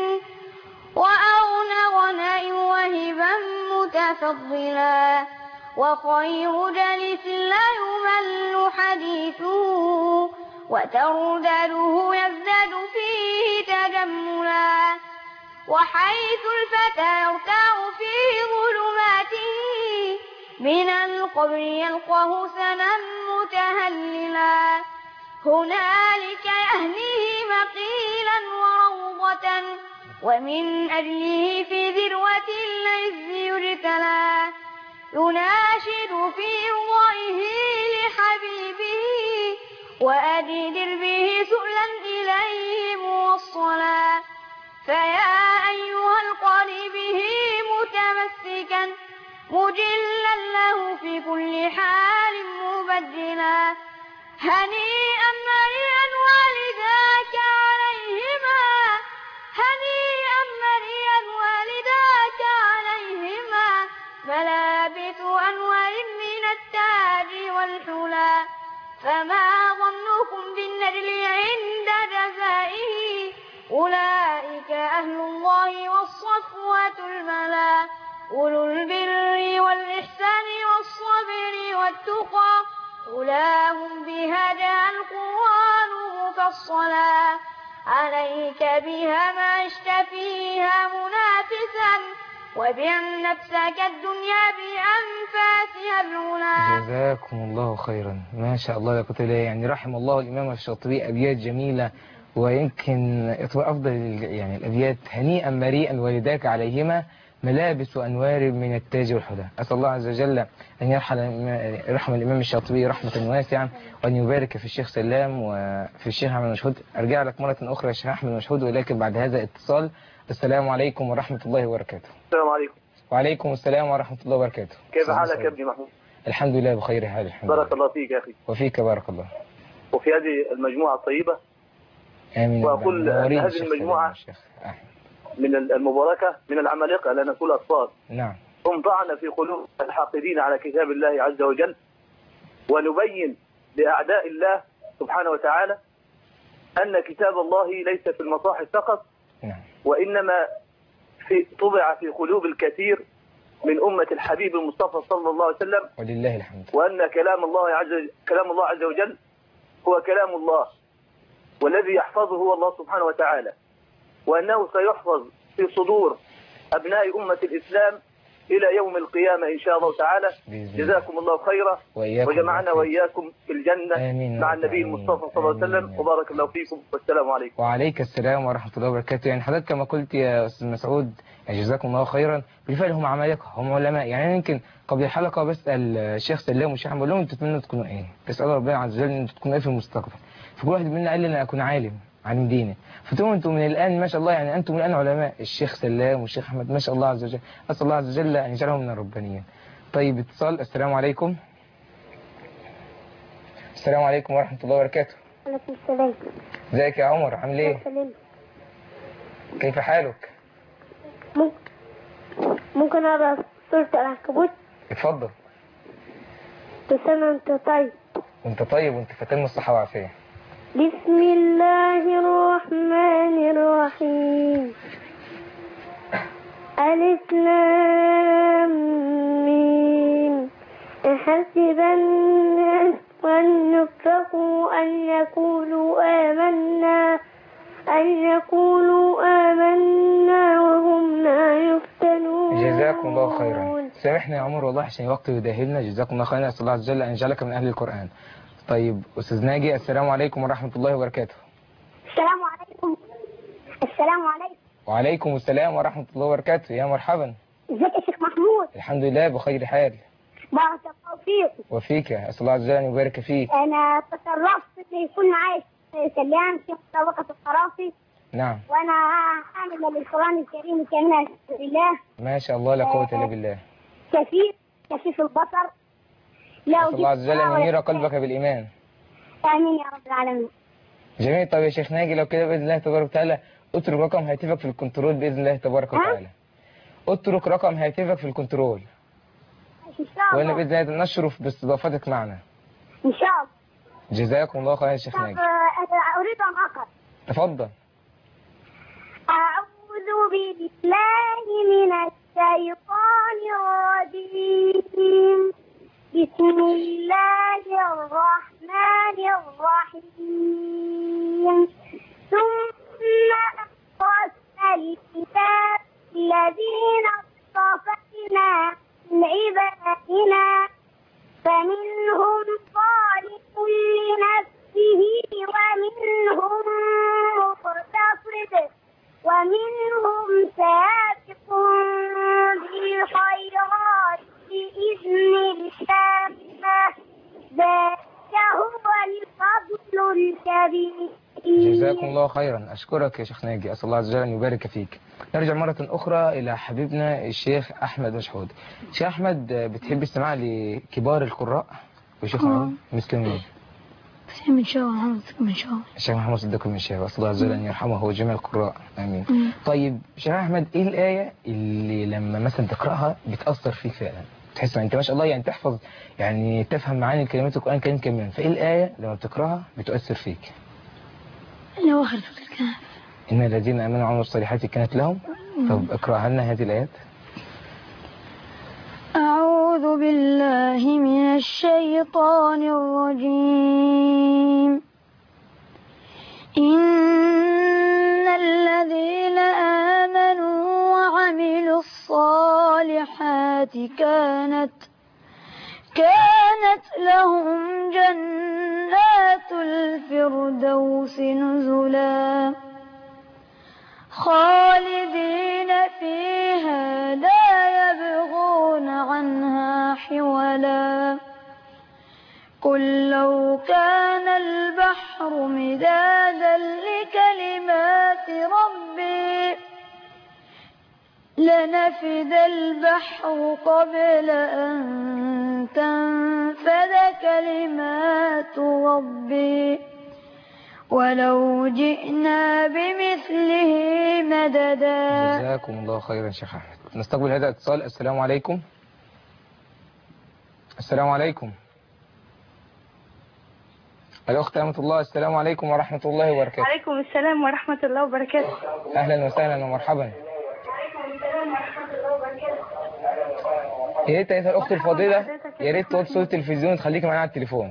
وأغنى غناء وهبا متفضلا وخير جليس لا يمل حديثه وتردده يزداد فيه تجملا وحيث الفتى يرتاع في ظلماته من القبر يلقاه سنا متهللا هنالك يهنيه مقيلا وروضة ومن أجله في ذروة العز يجتلى يناشد في رضائه لحبيبه وأجدر به سؤلا إليه موصلا فيا أيها القلب به متمسكا مجلا له في كل حال مبدلا هنيئا مريئا والداك عليهما هنيئا مريئا والداك عليهما ملابس أنوار من التاج والحلى فما ظنكم بالنجل عند جزائه أولئك أهل الله والصفوة الملا أولو البر والإحسان والصبر والتقى أولاهم بها جاء القرآن مفصلا عليك بها ما عشت فيها منافسا وبع نفسك الدنيا بأنفاسها العلا. جزاكم الله خيرا. ما شاء الله لا قوة إلا بالله. يعني رحم الله الإمام الشاطبي، أبيات جميلة، ويمكن أفضل يعني الأبيات: هنيئا مريئا والداك عليهما ملابس وأنوار من التاج والحلى. أسأل الله عز وجل أن يرحم الإمام الشاطبي رحمة واسعة، وأن يبارك في الشيخ سلام وفي الشيخ أحمد مشهود. أرجع لك مرة أخرى يا شيخ أحمد مشهود، ولكن بعد هذا الاتصال. السلام عليكم ورحمة الله وبركاته. السلام عليكم. وعليكم السلام ورحمة الله وبركاته. كيف حالك يا ابني محمود؟ الحمد لله بخير حال. الحمد بارك الله فيك يا أخي. وفيك بارك الله. وفي هذه المجموعة الطيبة. آمين. وأقول أن هذه المجموعة من المباركة من العمالقة، لا نقول أطفال. نعم. هم طعن في قلوب الحاقدين على كتاب الله عز وجل، ونبين لأعداء الله سبحانه وتعالى أن كتاب الله ليس في المصاحف فقط، نعم، وإنما طبع في قلوب الكثير من أمة الحبيب المصطفى صلى الله عليه وسلم، ولله الحمد. وأن كلام الله عز وجل هو كلام الله، والذي يحفظه هو الله سبحانه وتعالى، وأنه سيحفظ في صدور أبناء أمة الإسلام إلى يوم القيامة إن شاء الله تعالى. جزاكم الله خيرا، وجمعنا وإياكم في الجنة مع النبي المصطفى صلى الله عليه وسلم، وبارك الله فيكم، والسلام عليكم. وعليك السلام ورحمة الله وبركاته. يعني حضرتك كما قلت يا أستاذ مسعود، يعني جزاكم الله خيرا، بالفعل هم عمالقة، هم علماء. يعني يمكن قبل الحلقة بسأل الشيخ سلام والشيخ أحمد، بقول لهم أنتوا تتمنوا تكونوا إيه؟ تسألوا ربنا عز وجل أنتوا تكونوا إيه في المستقبل؟ فكل واحد منا قال لي أنا أكون عالم ديني. فقلت لهم أنتم من الآن ما شاء الله، يعني أنتم من الآن علماء، الشيخ سلام والشيخ أحمد ما شاء الله عز وجل، أسأل الله عز وجل أن يجعلهم من الربانيين. طيب اتصال. السلام عليكم. السلام عليكم ورحمة الله وبركاته. وعليكم السلام. ازيك يا عمر، عامل ايه؟ كيف حالك؟ ممكن أقرأ سورة العنكبوت؟ اتفضل. كل سنة وأنت طيب. وأنت طيب وأنت فاتن الصحة والعافية. بسم الله الرحمن الرحيم. ألف لام ميم. أحسب الناس أن يتركوا أن يقولوا آمنا وهم لا يفتنون. جزاكم الله خيرا. سامحنا يا عمر والله عشان الوقت يداهمنا. جزاكم الله خيرا. أسأل الله عز وجل أن يجعلك من أهل القرآن. طيب أستاذ ناجي، السلام عليكم ورحمة الله وبركاته. السلام عليكم. السلام عليكم. وعليكم السلام ورحمة الله وبركاته. يا مرحبا. ازيك يا شيخ محمود؟ الحمد لله بخير حال. بارك الله فيك. وفيك. أسأل الله عز وجل أن يبارك فيك. أنا تشرفت إن يكون معي سلام في مسابقة القرافي. نعم. وأنا حامل للقرآن الكريم كلمة لله. ما شاء الله لا قوة إلا بالله. كفيف البصر. أسأل الله عز وجل أن ينير قلبك بالإيمان. آمين يا رب العالمين. جميل. طيب يا شيخ ناجي، لو كده بإذن الله تبارك وتعالى اترك رقم هاتفك في الكنترول بإذن الله تبارك وتعالى. اترك رقم هاتفك في الكنترول. إن شاء الله. وأنا بإذن الله نشرف باستضافتك معنا. إن شاء الله. جزاكم الله خير يا شيخ ناجي. أريد أن أقرأ. تفضل. أعوذ بالله من الشيطان الرجيم. بسم الله الرحمن الرحيم. ثم أخرجنا الكتاب الذين اصطفينا من عبادنا فمنهم ظالم لنفسه ومنهم مقتصد ومنهم سابق بالخيرات بإذن الله. ذلك هو الفضل الكبير. جزاكم الله خيرا. أشكرك يا شيخ ناجي، أسأل الله عز وجل أن يبارك فيك. نرجع مرة أخرى إلى حبيبنا الشيخ أحمد مشهود. شيخ أحمد، بتحب السماع لكبار القراء وشيخ مثل مين؟ من شاء محمد من شاء الشيخ محمد صدق من شاء. أسأل الله عز وجل أن يرحمه وجميع القراء. آمين. طيب شيخ أحمد، إيه الآية اللي لما مثلا تقرأها بتأثر فيك فعلا؟ تحس أنت ما شاء الله يعني تحفظ، يعني تفهم معاني الكلمات القرآن الكريم كمان، فإيه الآية لما بتقرأها بتؤثر فيك؟ لو آخر سورة الكهف. إن الذين آمنوا وعملوا الصالحات كانت لهم. طب اقرأها لنا هذه الآيات. أعوذ بالله من الشيطان الرجيم. إن الذين آمنوا وعملوا الصالحات كانت لهم جنات الفردوس نزلا خالدين فيها لا يبغون عنها حولا قل لو كان البحر مدادا لكلمات ربي لنفد البحر قبل أن تنفد كلمات ربي ولو جئنا بمثله مددا. جزاكم الله خيرا شيخ أحمد. نستقبل هذا الاتصال. السلام عليكم. السلام عليكم. الأخت أمة الله، السلام عليكم ورحمة الله وبركاته. وعليكم السلام ورحمة الله وبركاته. أهلا وسهلا ومرحبا. يا ريت أيها الأخت الفاضلة يا ريت توطي صوت التلفزيون وتخليكي معانا على التليفون.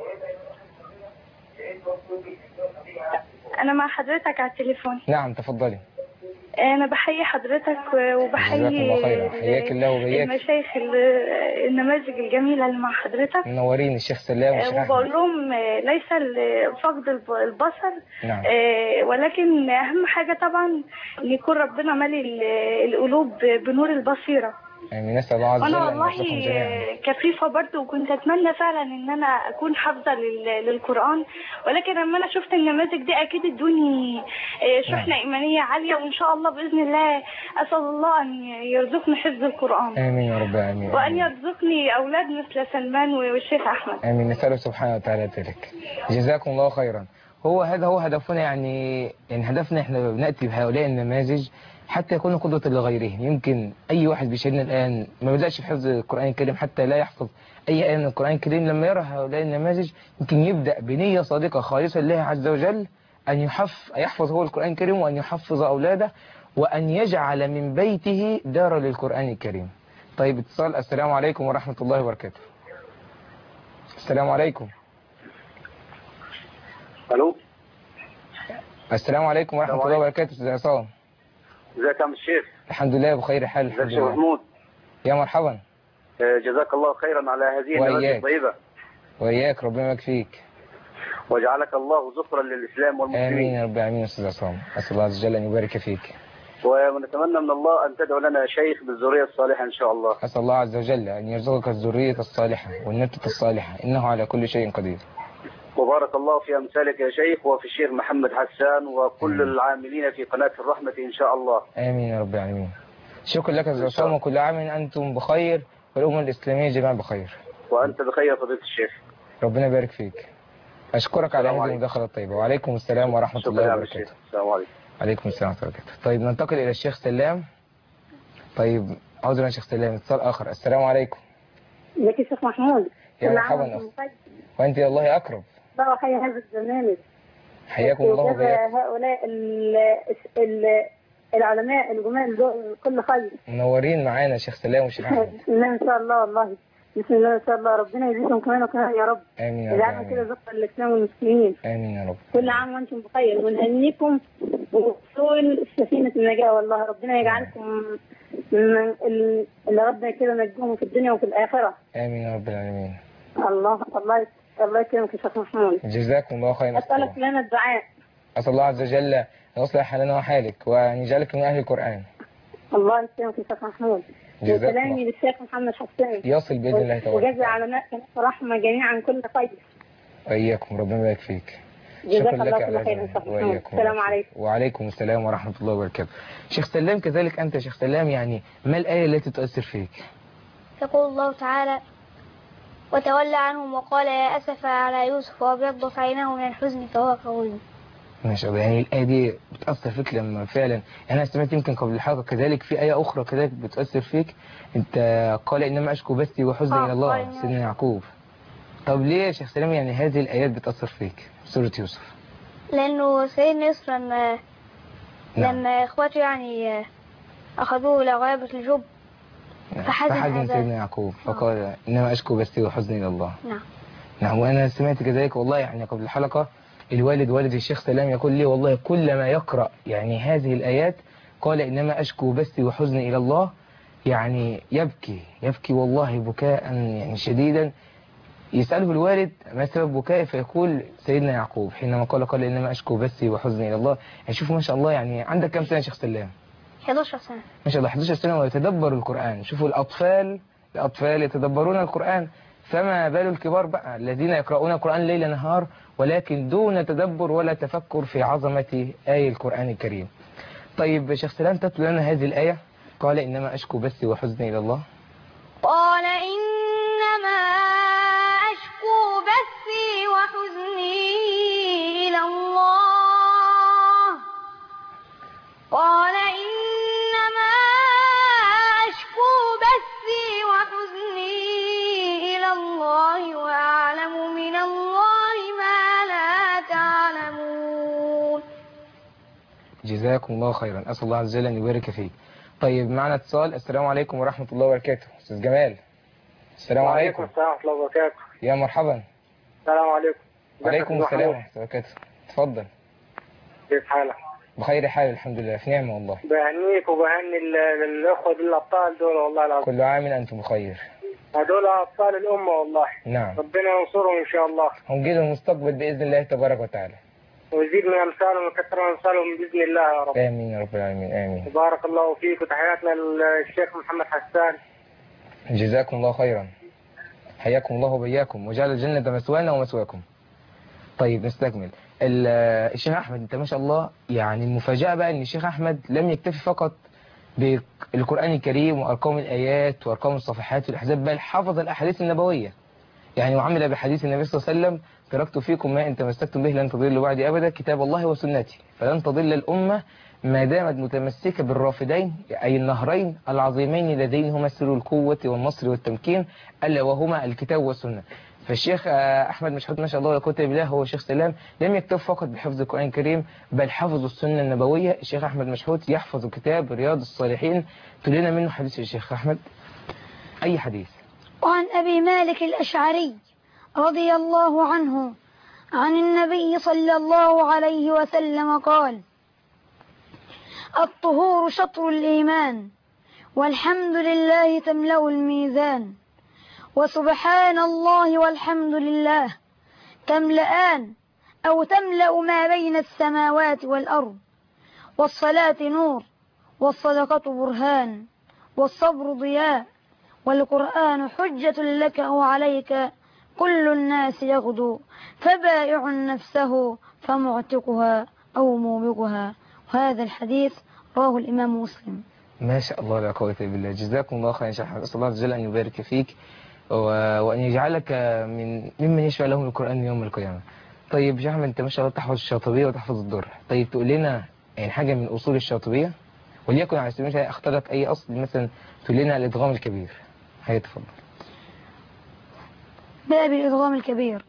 أنا مع حضرتك على التليفون. نعم تفضلي. أنا بحيي حضرتك وبحيي المشايخ النماذج الجميلة اللي مع حضرتك. منورين الشيخ سلام والشيخ أحمد. وبقول لهم ليس فقد البصر نعم. ولكن أهم حاجة طبعا أن يكون ربنا مالي القلوب بنور البصيرة. يعني نسأل الله عز وجل أنا والله كفيفة برضه وكنت أتمنى فعلا إن أنا أكون حافظة للقرآن، ولكن لما أنا شفت النماذج دي أكيد ادوني شحنة إيمانية عالية، وإن شاء الله بإذن الله أسأل الله أن يرزقني حفظ القرآن. آمين يا رب آمين. وأن يرزقني أولاد مثل سلمان والشيخ أحمد. آمين. نسأله سبحانه وتعالى ذلك. جزاكم الله خيرا. هذا هو هدفنا، يعني هدفنا إحنا بنأتي بهؤلاء النماذج حتى يكونوا قدوة لغيرهم. يمكن أي واحد بيشاهدنا الآن ما بدأش في حفظ القرآن الكريم حتى لا يحفظ أي آية من القرآن الكريم، لما يرى هؤلاء النماذج يمكن يبدأ بنية صادقة خالصة لله عز وجل أن يحفظ هو القرآن الكريم وأن يحفظ أولاده وأن يجعل من بيته دارا للقرآن الكريم. طيب اتصال. السلام عليكم ورحمة الله وبركاته. السلام عليكم. ألو. السلام عليكم ورحمة الله وبركاته. أستاذ عصام. ازيك يا عم الشيخ؟ الحمد لله بخير حال. ازيك يا شيخ محمود؟ يا مرحبا. جزاك الله خيرا على هذه النماذج الطيبة. وإياك ربنا يبارك فيك. وجعلك الله ذخرا للإسلام والمسلمين. آمين يا رب آمين. أستاذ عصام أسأل الله عز وجل أن يبارك فيك. ونتمنى من الله أن تدعو لنا شيخ بالذرية الصالحة إن شاء الله. أسأل الله عز وجل أن يرزقك الذرية الصالحة والنبتة الصالحة إنه على كل شيء قدير. وبارك الله في أمثالك يا شيخ وفي الشيخ محمد حسان وكل العاملين في قناة الرحمة إن شاء الله. آمين يا رب العالمين. شكرا لك أستاذ عصام وكل عام أنتم بخير والأمة الإسلامية جميعا بخير. وأنت بخير فضيلة الشيخ. ربنا يبارك فيك. أشكرك على هذه المداخلة الطيبة. وعليكم السلام ورحمة الله وبركاته. السلام عليكم. عليكم السلام ورحمة الله وبركاته. طيب ننتقل إلى الشيخ سلام. طيب عذرا يا شيخ سلام اتصال آخر. السلام عليكم. ازيك يا شيخ محمود؟ يا مرحبا أخت. وأنت الله أقرب. الله حي هذا البرنامج. حياكم الله وبياكم. هؤلاء العلماء الجمال دول كل خير. منورين معانا شيخ سلام وشيخ أحمد. بسم الله ان شاء الله والله. بسم الله ما شاء الله ربنا يزيدكم كمان وكمان يا رب. امين يا رب. يجعلنا كده ذكر الاسلام والمسلمين. امين يا رب. كل عام وانتم بخير ونهنيكم بوصول سفينة النجاة والله ربنا يجعلكم من اللي ربنا كده نجوهم في الدنيا وفي الآخرة. امين يا رب العالمين. الله يكرمك يا شيخ محمود. جزاكم الله خيرا. أسألك لنا الدعاء. أسأل الله عز وجل أن يصلح حالنا وحالك وأن يجعلك من أهل القرآن. الله يكرمك يا شيخ محمود. وسلامي للشيخ محمد حسان. يصل بإذن الله تعالى. وجزا علماء رحمة جميعا كل خير. وإياكم ربنا يبارك فيك. جزاك الله كل خير. السلام عليكم. وعليكم السلام ورحمة الله وبركاته. شيخ سلام كذلك أنت شيخ سلام، يعني ما الآية التي تؤثر فيك؟ يقول الله تعالى: وتولى عنهم وقال يا أسف على يوسف وابيضت عيناه من الحزن فهو كظيم. ما شاء الله. يعني الآية دي بتأثر فيك لما فعلا أنا سمعت يمكن قبل الحلقة كذلك في آية أخرى كذلك بتأثر فيك. أنت قال إنما أشكو بثي وحزني إلى الله سيدنا يعقوب. طب ليه يا شيخ سلام يعني هذه الآيات بتأثر فيك سورة يوسف؟ لأنه سيدنا يوسف لما إخواته يعني أخذوه إلى غيابة الجب فحزن سيدنا يعقوب فقال إنما أشكو بثي وحزني إلى الله. نعم. وأنا سمعت كذلك والله يعني قبل الحلقة والد الشيخ سلام يقول لي والله كلما يقرأ يعني هذه الآيات قال إنما أشكو بثي وحزني إلى الله، يعني يبكي والله بكاء يعني شديدا، يسأله الوالد ما سبب بكائه، فيقول سيدنا يعقوب حينما قال إنما أشكو بثي وحزني إلى الله. يعني شوفوا ما شاء الله، يعني عندك كم سنة يا شيخ سلام؟ 11 سنة ما شاء الله 11 سنة ويتدبر القرآن. شوفوا الأطفال يتدبرون القرآن، فما بال الكبار بقى الذين يقرؤون القرآن ليل نهار ولكن دون تدبر ولا تفكر في عظمة آية القرآن الكريم. طيب شيخ سلام تتلو لنا هذه الآية، قال إنما أشكو بثي وحزني إلى الله. قال إنما أشكو بثي وحزني إلى الله. قال إنما أشكو بثي وحزني إلى الله وأعلم من الله ما لا تعلمون. جزاكم الله خيرا، أسأل الله عز وجل أن يبارك فيك. طيب معنا اتصال. السلام عليكم ورحمة الله وبركاته. أستاذ جمال. السلام عليكم. السلام ورحمة الله وبركاته. يا مرحبا. السلام عليكم. وعليكم السلام ورحمة الله وبركاته. اتفضل. كيف حالك؟ بخير حال الحمد لله، في نعمة والله. بهنيك وبهني الأخوة الأبطال دول والله العظيم. كل عام أنتم بخير. هدول أبطال الأمة والله. نعم. ربنا ينصرهم إن شاء الله. هم جيل المستقبل بإذن الله تبارك وتعالى. ويزيد من أمثالهم ويكثر من أمثالهم بإذن الله يا رب. آمين يا رب العالمين. آمين. بارك الله فيك، وتحياتنا للشيخ محمد حسان. جزاكم الله خيرا. حياكم الله وبياكم وجعل الجنة مثوانا ومثواكم. طيب نستكمل. الشيخ أحمد أنت ما شاء الله، يعني المفاجأة بقى أن الشيخ أحمد لم يكتفي فقط بالقرآن الكريم وأرقام الآيات وأرقام الصفحات والأحزاب، بل حفظ الأحاديث النبوية. يعني وعمل بحديث النبي صلى الله عليه وسلم: تركت فيكم ما إن تمسكتم به لن تضلوا بعدي أبدا، كتاب الله وسنتي، فلن تضل الأمة ما دامت متمسكة بالرافدين أي النهرين العظيمين اللذين هما سر القوة والنصر والتمكين، ألا وهما الكتاب والسنة. فالشيخ أحمد مشحوت ما شاء الله ولا قوة إلا بالله هو شيخ سلام لم يكتف فقط بحفظ القرآن الكريم بل حفظ السنة النبوية. الشيخ أحمد مشحوت يحفظ كتاب رياض الصالحين. تقول منه حديث الشيخ أحمد، أي حديث. وعن أبي مالك الأشعري رضي الله عنه عن النبي صلى الله عليه وسلم قال: الطهور شطر الإيمان، والحمد لله تملأ الميزان، وسبحان الله والحمد لله تملأان أو تملأ ما بين السماوات والأرض، والصلاة نور، والصدقة برهان، والصبر ضياء، والقرآن حجة لك أو عليك، كل الناس يغدو فبائع نفسه فمعتقها أو موبقها. وهذا الحديث رواه الإمام مسلم. ما شاء الله لا قوة إلا بالله. جزاكم الله خيرا يا شيخ أحمد، أسأل الله عز وجل أن يبارك فيك وأن يجعلك ممن يشفع لهم القرآن يوم القيامة. طيب يا أحمد أنت ما شاء الله تحفظ الشاطبية وتحفظ الدر، طيب تقول لنا يعني حاجة من أصول الشاطبية، وليكن على سبيل المثال اختلط أي أصل، مثلا تقول لنا الإدغام الكبير. هيا تفضل. باب الإدغام الكبير: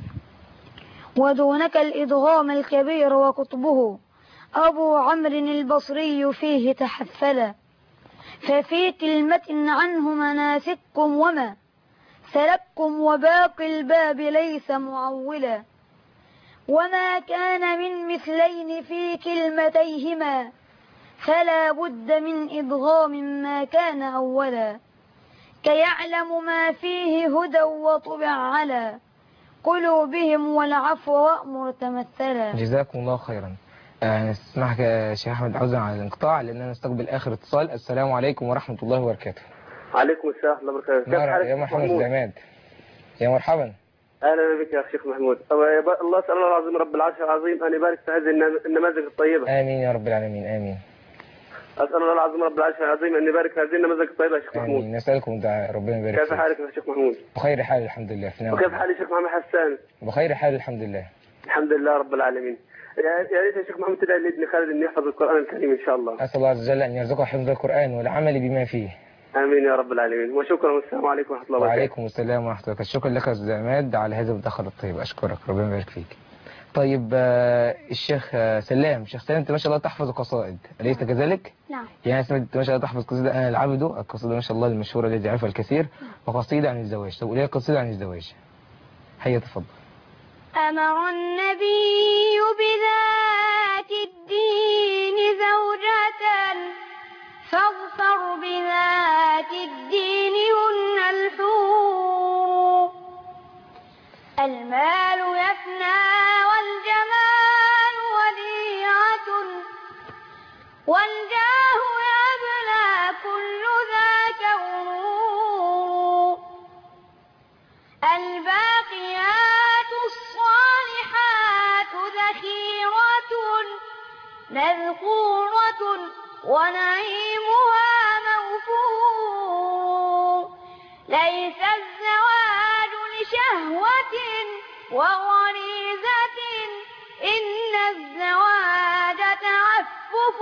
ودونك الإدغام الكبير وقطبه أبو عمرو البصري فيه تحفلا، ففي كلمة عنه مناسككم وما سلككم، وباقي الباب ليس معولا، وما كان من مثلين في كلمتيهما فلا بد من إدغام ما كان أولا، كيعلم ما فيه هدى وطبع على قلوبهم والعفو وأمر تمثلا. جزاكم الله خيرا. نسمعك يا شيخ أحمد، عذرا على الانقطاع لأننا نستقبل آخر اتصال. السلام عليكم ورحمة الله وبركاته. عليكم السلام ورحمة الله وبركاته. يا محمد زمان. يا مرحبا. أهلا بك يا شيخ محمود. الله أسأل الله العظيم رب العرش العظيم أن يبارك في هذه النماذج الطيبة. آمين يا رب العالمين. آمين. أسأل الله العظيم رب العرش العظيم أن يبارك في هذه النماذج الطيبة يا شيخ محمود. آمين. نسألكم الدعاء، ربنا يبارك فيك. كيف حالك يا شيخ محمود؟ بخير حال الحمد لله. وكيف حال الشيخ محمد حسان؟ بخير حال الحمد لله. الحمد لله رب العالمين. يا ريت يا شيخ محمد تدعي لابن خالد أن يحفظ القرآن الكريم إن شاء الله. أسأل الله عز وجل أن يرزقه حفظ القرآن والعمل بما فيه. آمين يا رب العالمين. وشكرا والسلام عليكم ورحمة الله وبركاته. وعليكم السلام ورحمة الله وبركاته. شكرا لك يا أستاذ عماد على هذا المداخلة الطيبة، أشكرك ربنا يبارك فيك. طيب الشيخ سلام، شيخ سلام أنت ما شاء الله تحفظ قصائد أليس كذلك؟ نعم. يعني أنت ما شاء الله تحفظ قصيدة أنا العبد، القصيدة ما شاء الله المشهورة التي يعرفها الكثير، وقصيدة عن الزواج. طب قولي قصيدة عن الزواج. هيا تفضل. أمر النبي بذات الدين زوجة، فاظفر بذات الدين هن الحور، المال يفنى والجمال وديعة والجاه يبلى كل ذاك غرور الباقيات الصالحات ذخيرة مذكورة ونعيمها موفور ليس الزواج لشهوة وغريزة إن الزواج تعفف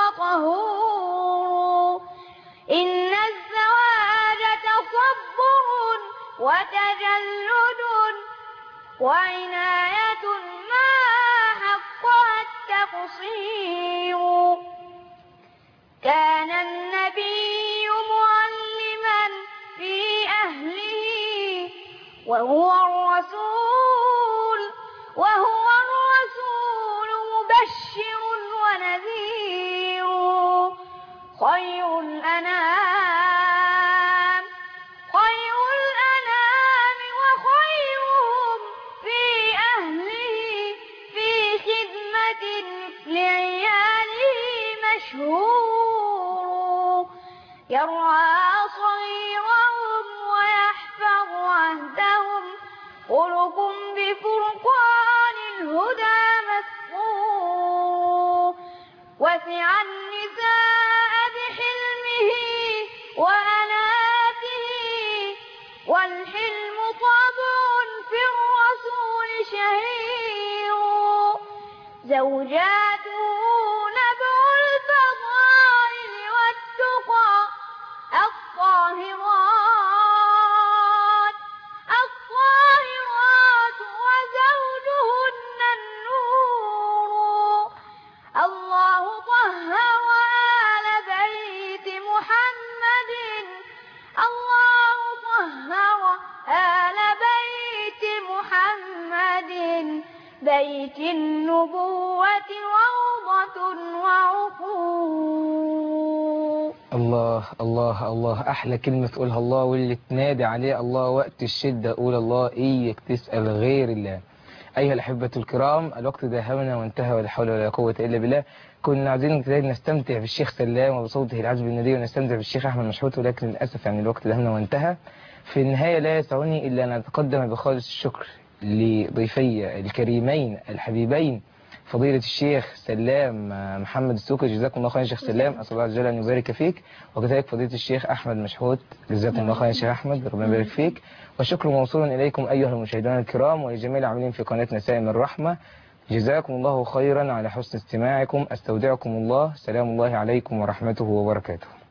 وطهور إن الزواج تصبر وتجلد وعناية ما حقها التقصير كان النبي معلما في أهله وهو الرسول مبشر ونذير خير الأنام وخيرهم في أهله في خدمة لعياله مشهور يرعى صغيرهم ويحفظ عهدهم خلق بفرقان الهدى مسطور وسع النساء بحلمه وأناته والحلم طبع في الرسول شهير زوجاته نبع الفضائل والتقى الطاهرات وزوجهن النور الله طهر آل بيت محمد الله طهر آل بيت محمد بيت النبوة روضة وعطور الله الله الله، أحلى كلمة تقولها الله، واللي تنادي عليه الله وقت الشدة قول الله، إياك تسأل غير الله. أيها الأحبة الكرام، الوقت داهمنا وانتهى ولا حول ولا قوة إلا بالله. كنا عايزين نستمتع بالشيخ سلام وبصوته العذب الندي ونستمتع بالشيخ أحمد مشحوت، ولكن للأسف يعني الوقت داهمنا وانتهى. في النهاية لا يسعني إلا أن أتقدم بخالص الشكر لضيفي الكريمين الحبيبين فضيلة الشيخ سلام محمد السوقي، جزاكم الله خيرا يا شيخ سلام، أسأل الله عز وجل أن يبارك فيك، وكذلك فضيلة الشيخ أحمد مشحوت، جزاكم الله خيرا يا شيخ أحمد، ربنا يبارك فيك. والشكر موصول إليكم أيها المشاهدون الكرام ولجميع العاملين في قناة نسائم الرحمة، جزاكم الله خيرا على حسن استماعكم. أستودعكم الله، سلام الله عليكم ورحمته وبركاته.